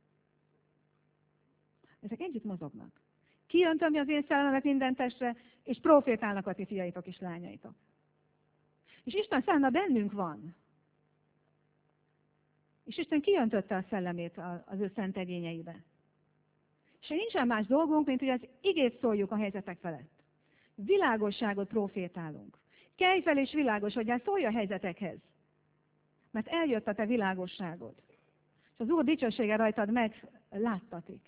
Ezek együtt mozognak. Kiöntöm az én szellememet minden testre, és profétálnak a ti fiaitok és lányaitok. És Isten szelleme bennünk van. És Isten kiöntötte a szellemét az ő szent egyényeibe. És nincsen más dolgunk, mint hogy az igét szóljuk a helyzetek felett. Világosságot profétálunk. Kelj fel és világosodjál, szólj a helyzetekhez. Mert eljött a te világosságod. És az Úr dicsősége rajtad megláttatik.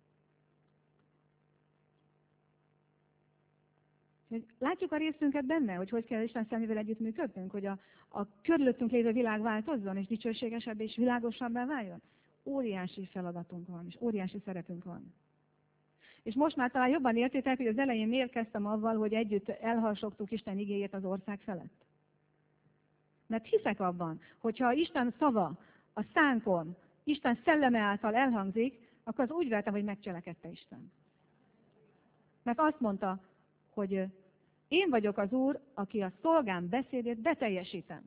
Látjuk a részünket benne, hogy kell Isten szemével együttműködnünk, hogy a körülöttünk lévő világ változzon, és dicsőségesebb és világosabbá váljon. Óriási feladatunk van, és óriási szerepünk van. És most már talán jobban értitek, hogy az elején miért kezdtem avval, hogy együtt elharsogtuk Isten igéjét az ország felett. Mert hiszek abban, hogyha Isten szava a szánkon, Isten szelleme által elhangzik, akkor az úgy véltem, hogy megcselekedte Isten. Mert azt mondta, hogy én vagyok az Úr, aki a szolgám beszédét beteljesítem.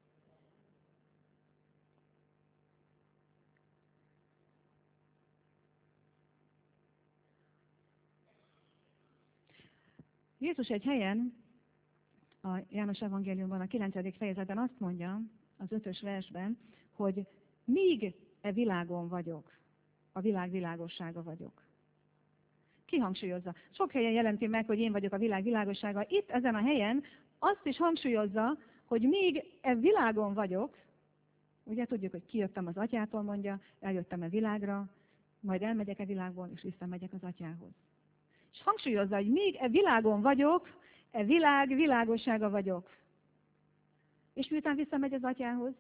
Jézus egy helyen, a János evangéliumban a 9. fejezetben azt mondja, az 5. versben, hogy míg e világon vagyok, a világ világossága vagyok. Kihangsúlyozza. Sok helyen jelenti meg, hogy én vagyok a világ világossága. Itt ezen a helyen azt is hangsúlyozza, hogy míg e világon vagyok, ugye tudjuk, hogy kijöttem az atyától, mondja, eljöttem a világra, majd elmegyek a világból, és visszamegyek az atyához. És hangsúlyozza, hogy míg e világon vagyok, e világ világossága vagyok. És miután visszamegy az atyához,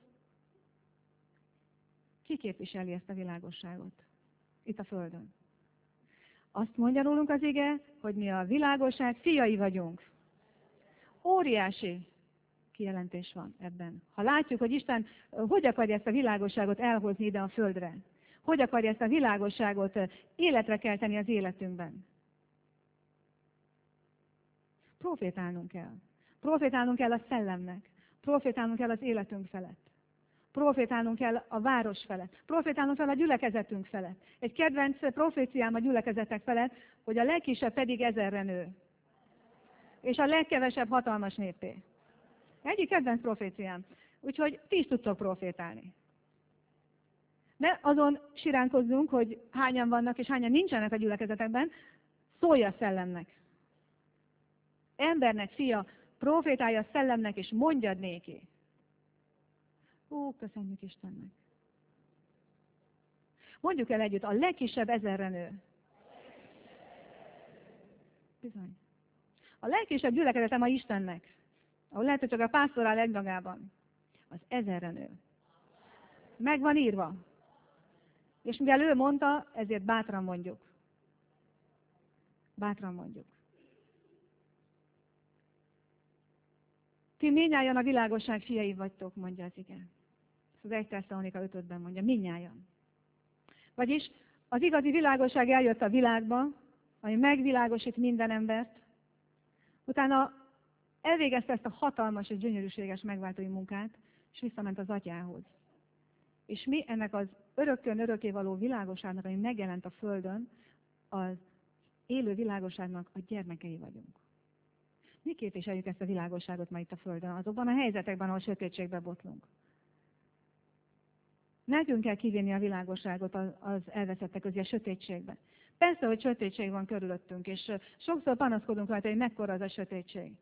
ki képviseli ezt a világosságot itt a földön? Azt mondja rólunk az ige, hogy mi a világosság fiai vagyunk. Óriási kijelentés van ebben. Ha látjuk, hogy Isten hogy akarja ezt a világosságot elhozni ide a földre, hogy akarja ezt a világosságot életre kelteni az életünkben. Profétálnunk kell. Profétálnunk kell a szellemnek. Profétálnunk kell az életünk felett. Profétálnunk kell a város felett. Profétálnunk kell a gyülekezetünk felett. Egy kedvenc proféciám a gyülekezetek felett, hogy a legkisebb pedig 1000-re nő. És a legkevesebb hatalmas néppé. Egyik kedvenc proféciám. Úgyhogy ti is tudtok profétálni. Ne azon siránkozzunk, hogy hányan vannak és hányan nincsenek a gyülekezetekben. Szólj a szellemnek. Embernek, fia, profétálja a szellemnek, és mondjad néki. Köszönjük Istennek. Mondjuk el együtt, a legkisebb 1000-re nő. Bizony. A legkisebb gyülekezetem a Istennek, ahol lehet, hogy csak a pásztor áll egymagában, az 1000-re nő. Meg van írva. És mivel ő mondta, ezért bátran mondjuk. Bátran mondjuk. Ti mindnyájan a világosság fiai vagytok, mondja az ige. Ez az 1 Tesszalonika 5-ben mondja, mindnyájan. Vagyis az igazi világosság eljött a világba, ami megvilágosít minden embert, utána elvégezte ezt a hatalmas és gyönyörűséges megváltói munkát, és visszament az atyához. És mi ennek az örökkön örökké való világosságnak, ami megjelent a Földön, az élő világosságnak a gyermekei vagyunk. Mi képviseljük ezt a világosságot ma itt a Földön, azokban a helyzetekben, ahol sötétségbe botlunk. Nekünk kell kivinni a világosságot az elveszettek közé, a sötétségbe. Persze, hogy sötétség van körülöttünk, és sokszor panaszkodunk rajta, hogy mekkora az a sötétség.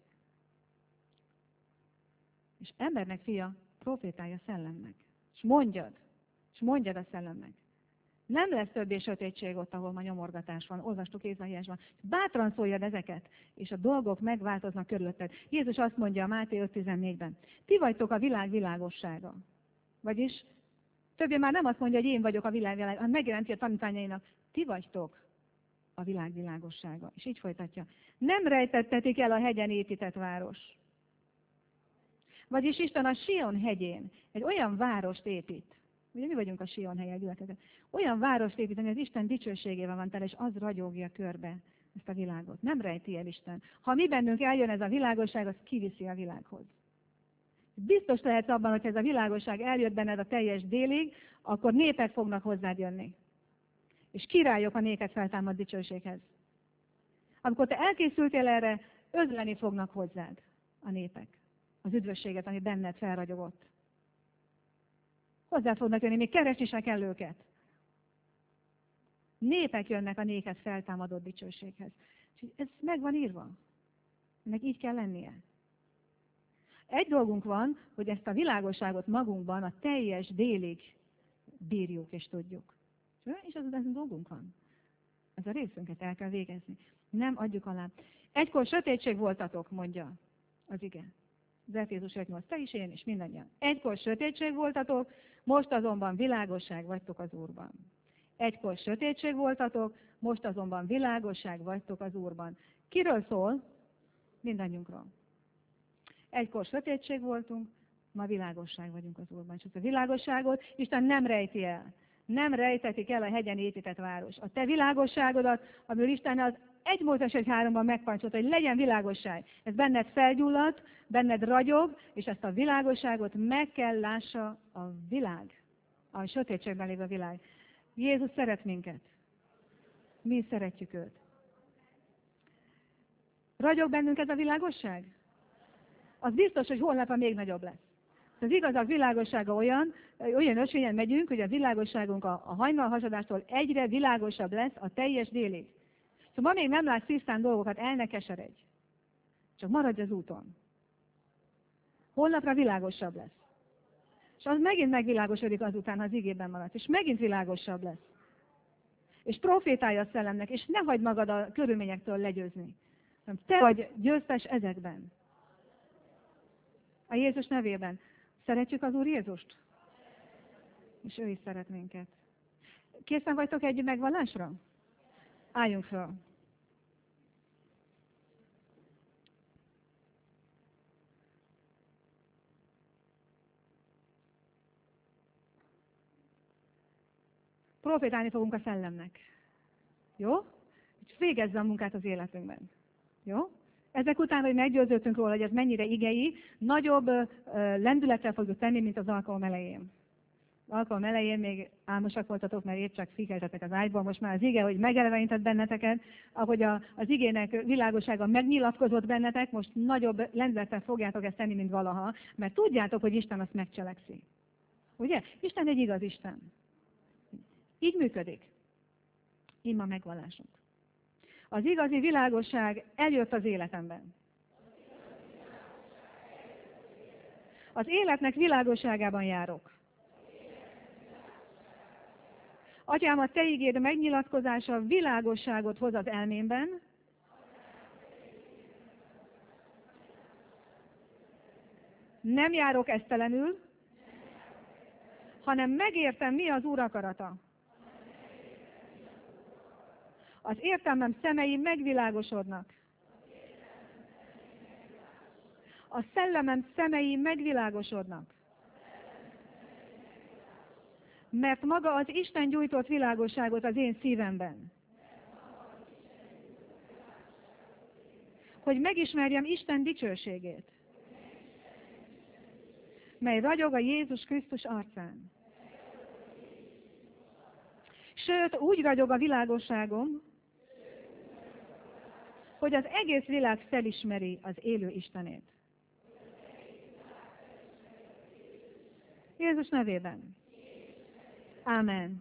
És embernek fia, profétálja szellemnek. És mondjad a szellemnek. Nem lesz többé sötétség ott, ahol ma nyomorgatás van, olvastuk Ézsaiásban. Bátran szóljad ezeket, és a dolgok megváltoznak körülötted. Jézus azt mondja a Máté 5.14-ben, ti vagytok a világ világossága. Vagyis többé már nem azt mondja, hogy én vagyok a világ világossága, hanem megjelenti a tanítványainak, ti vagytok a világ világossága. És így folytatja. Nem rejtettetik el a hegyen épített város. Vagyis Isten a Sion hegyén egy olyan várost épít, ugye mi vagyunk a Sion helyen gyülekezet, olyan várost épít, ami az Isten dicsőségével van tele, és az ragyogja körbe ezt a világot. Nem rejti el Isten. Ha mi bennünk eljön ez a világosság, az kiviszi a világhoz. Biztos lehetsz abban, hogy ez a világosság eljött benned a teljes délig, akkor népek fognak hozzád jönni. És királyok a néked feltámad dicsőséghez. Amikor te elkészültél erre, özleni fognak hozzád a népek. Az üdvösséget, ami benned felragyogott. Hozzá fognak jönni, még keresni se kell őket. Népek jönnek a néked feltámadott dicsőséghez. És ez meg van írva. Ennek így kell lennie. Egy dolgunk van, hogy ezt a világosságot magunkban a teljes délig bírjuk és tudjuk. És az dolgunk van. Ez a részünket el kell végezni. Nem adjuk alá. Egykor sötétség voltatok, mondja az ige. Az Efézus 5.8, te is, én is, mindannyian. Egykor sötétség voltatok, most azonban világosság vagytok az Úrban. Egykor sötétség voltatok, most azonban világosság vagytok az Úrban. Kiről szól? Mindannyiunkról. Egykor sötétség voltunk, ma világosság vagyunk az Úrban. És ezt a világosságot Isten nem rejti el. Nem rejtetik el a hegyen épített város. A te világosságodat, amiből Isten az 1 Mózes 1.3-ban megpancsolta, hogy legyen világosság. Ez benned felgyulladt, benned ragyog, és ezt a világosságot meg kell lássa a világ. A sötétségben lévő világ. Jézus szeret minket. Mi szeretjük őt. Ragyog bennünk ez a világosság? Az biztos, hogy holnap még nagyobb lesz. Az igazság világossága olyan ösvényen megyünk, hogy a világosságunk a hajnalhasadástól egyre világosabb lesz a teljes délig. Ha ma még nem látsz tisztán dolgokat, el ne keseredj. Csak maradj az úton. Holnapra világosabb lesz. És az megint megvilágosodik azután, ha az igében maradsz. És megint világosabb lesz. És profétálj a szellemnek, és ne hagyd magad a körülményektől legyőzni. Te vagy győztes ezekben. A Jézus nevében. Szeretjük az Úr Jézust? És ő is szeret minket. Készen vagytok egy megvallásra? Álljunk föl. Profétálni fogunk a szellemnek. Jó? És végezze a munkát az életünkben. Jó? Ezek után, hogy meggyőződtünk róla, hogy ez mennyire igei, nagyobb lendülettel fogjuk tenni, mint az alkalom elején. Az alkalom elején még álmosak voltatok, mert épp csak fikeltetek az ágyból, most már az ige, hogy megelevenített benneteket, ahogy az igének világossága megnyilatkozott bennetek, most nagyobb lendülettel fogjátok ezt tenni, mint valaha, mert tudjátok, hogy Isten azt megcselekszi. Ugye? Isten egy igaz Isten. Így működik. Ima megvallásunk. Az igazi világosság eljött az életemben. Az életnek világosságában járok. Atyám, a te igéd megnyilatkozása világosságot hoz az elmémben, nem járok esztelenül, hanem megértem, mi az Úr akarata. Az értelmem szemei megvilágosodnak. A szellemem szemei megvilágosodnak. Mert maga az Isten gyújtott világosságot az én szívemben. Hogy megismerjem Isten dicsőségét. mely ragyog a Jézus Krisztus arcán. Sőt, úgy ragyog a világosságom, hogy az egész világ felismeri az élő Istenét. Jézus nevében. Ámen.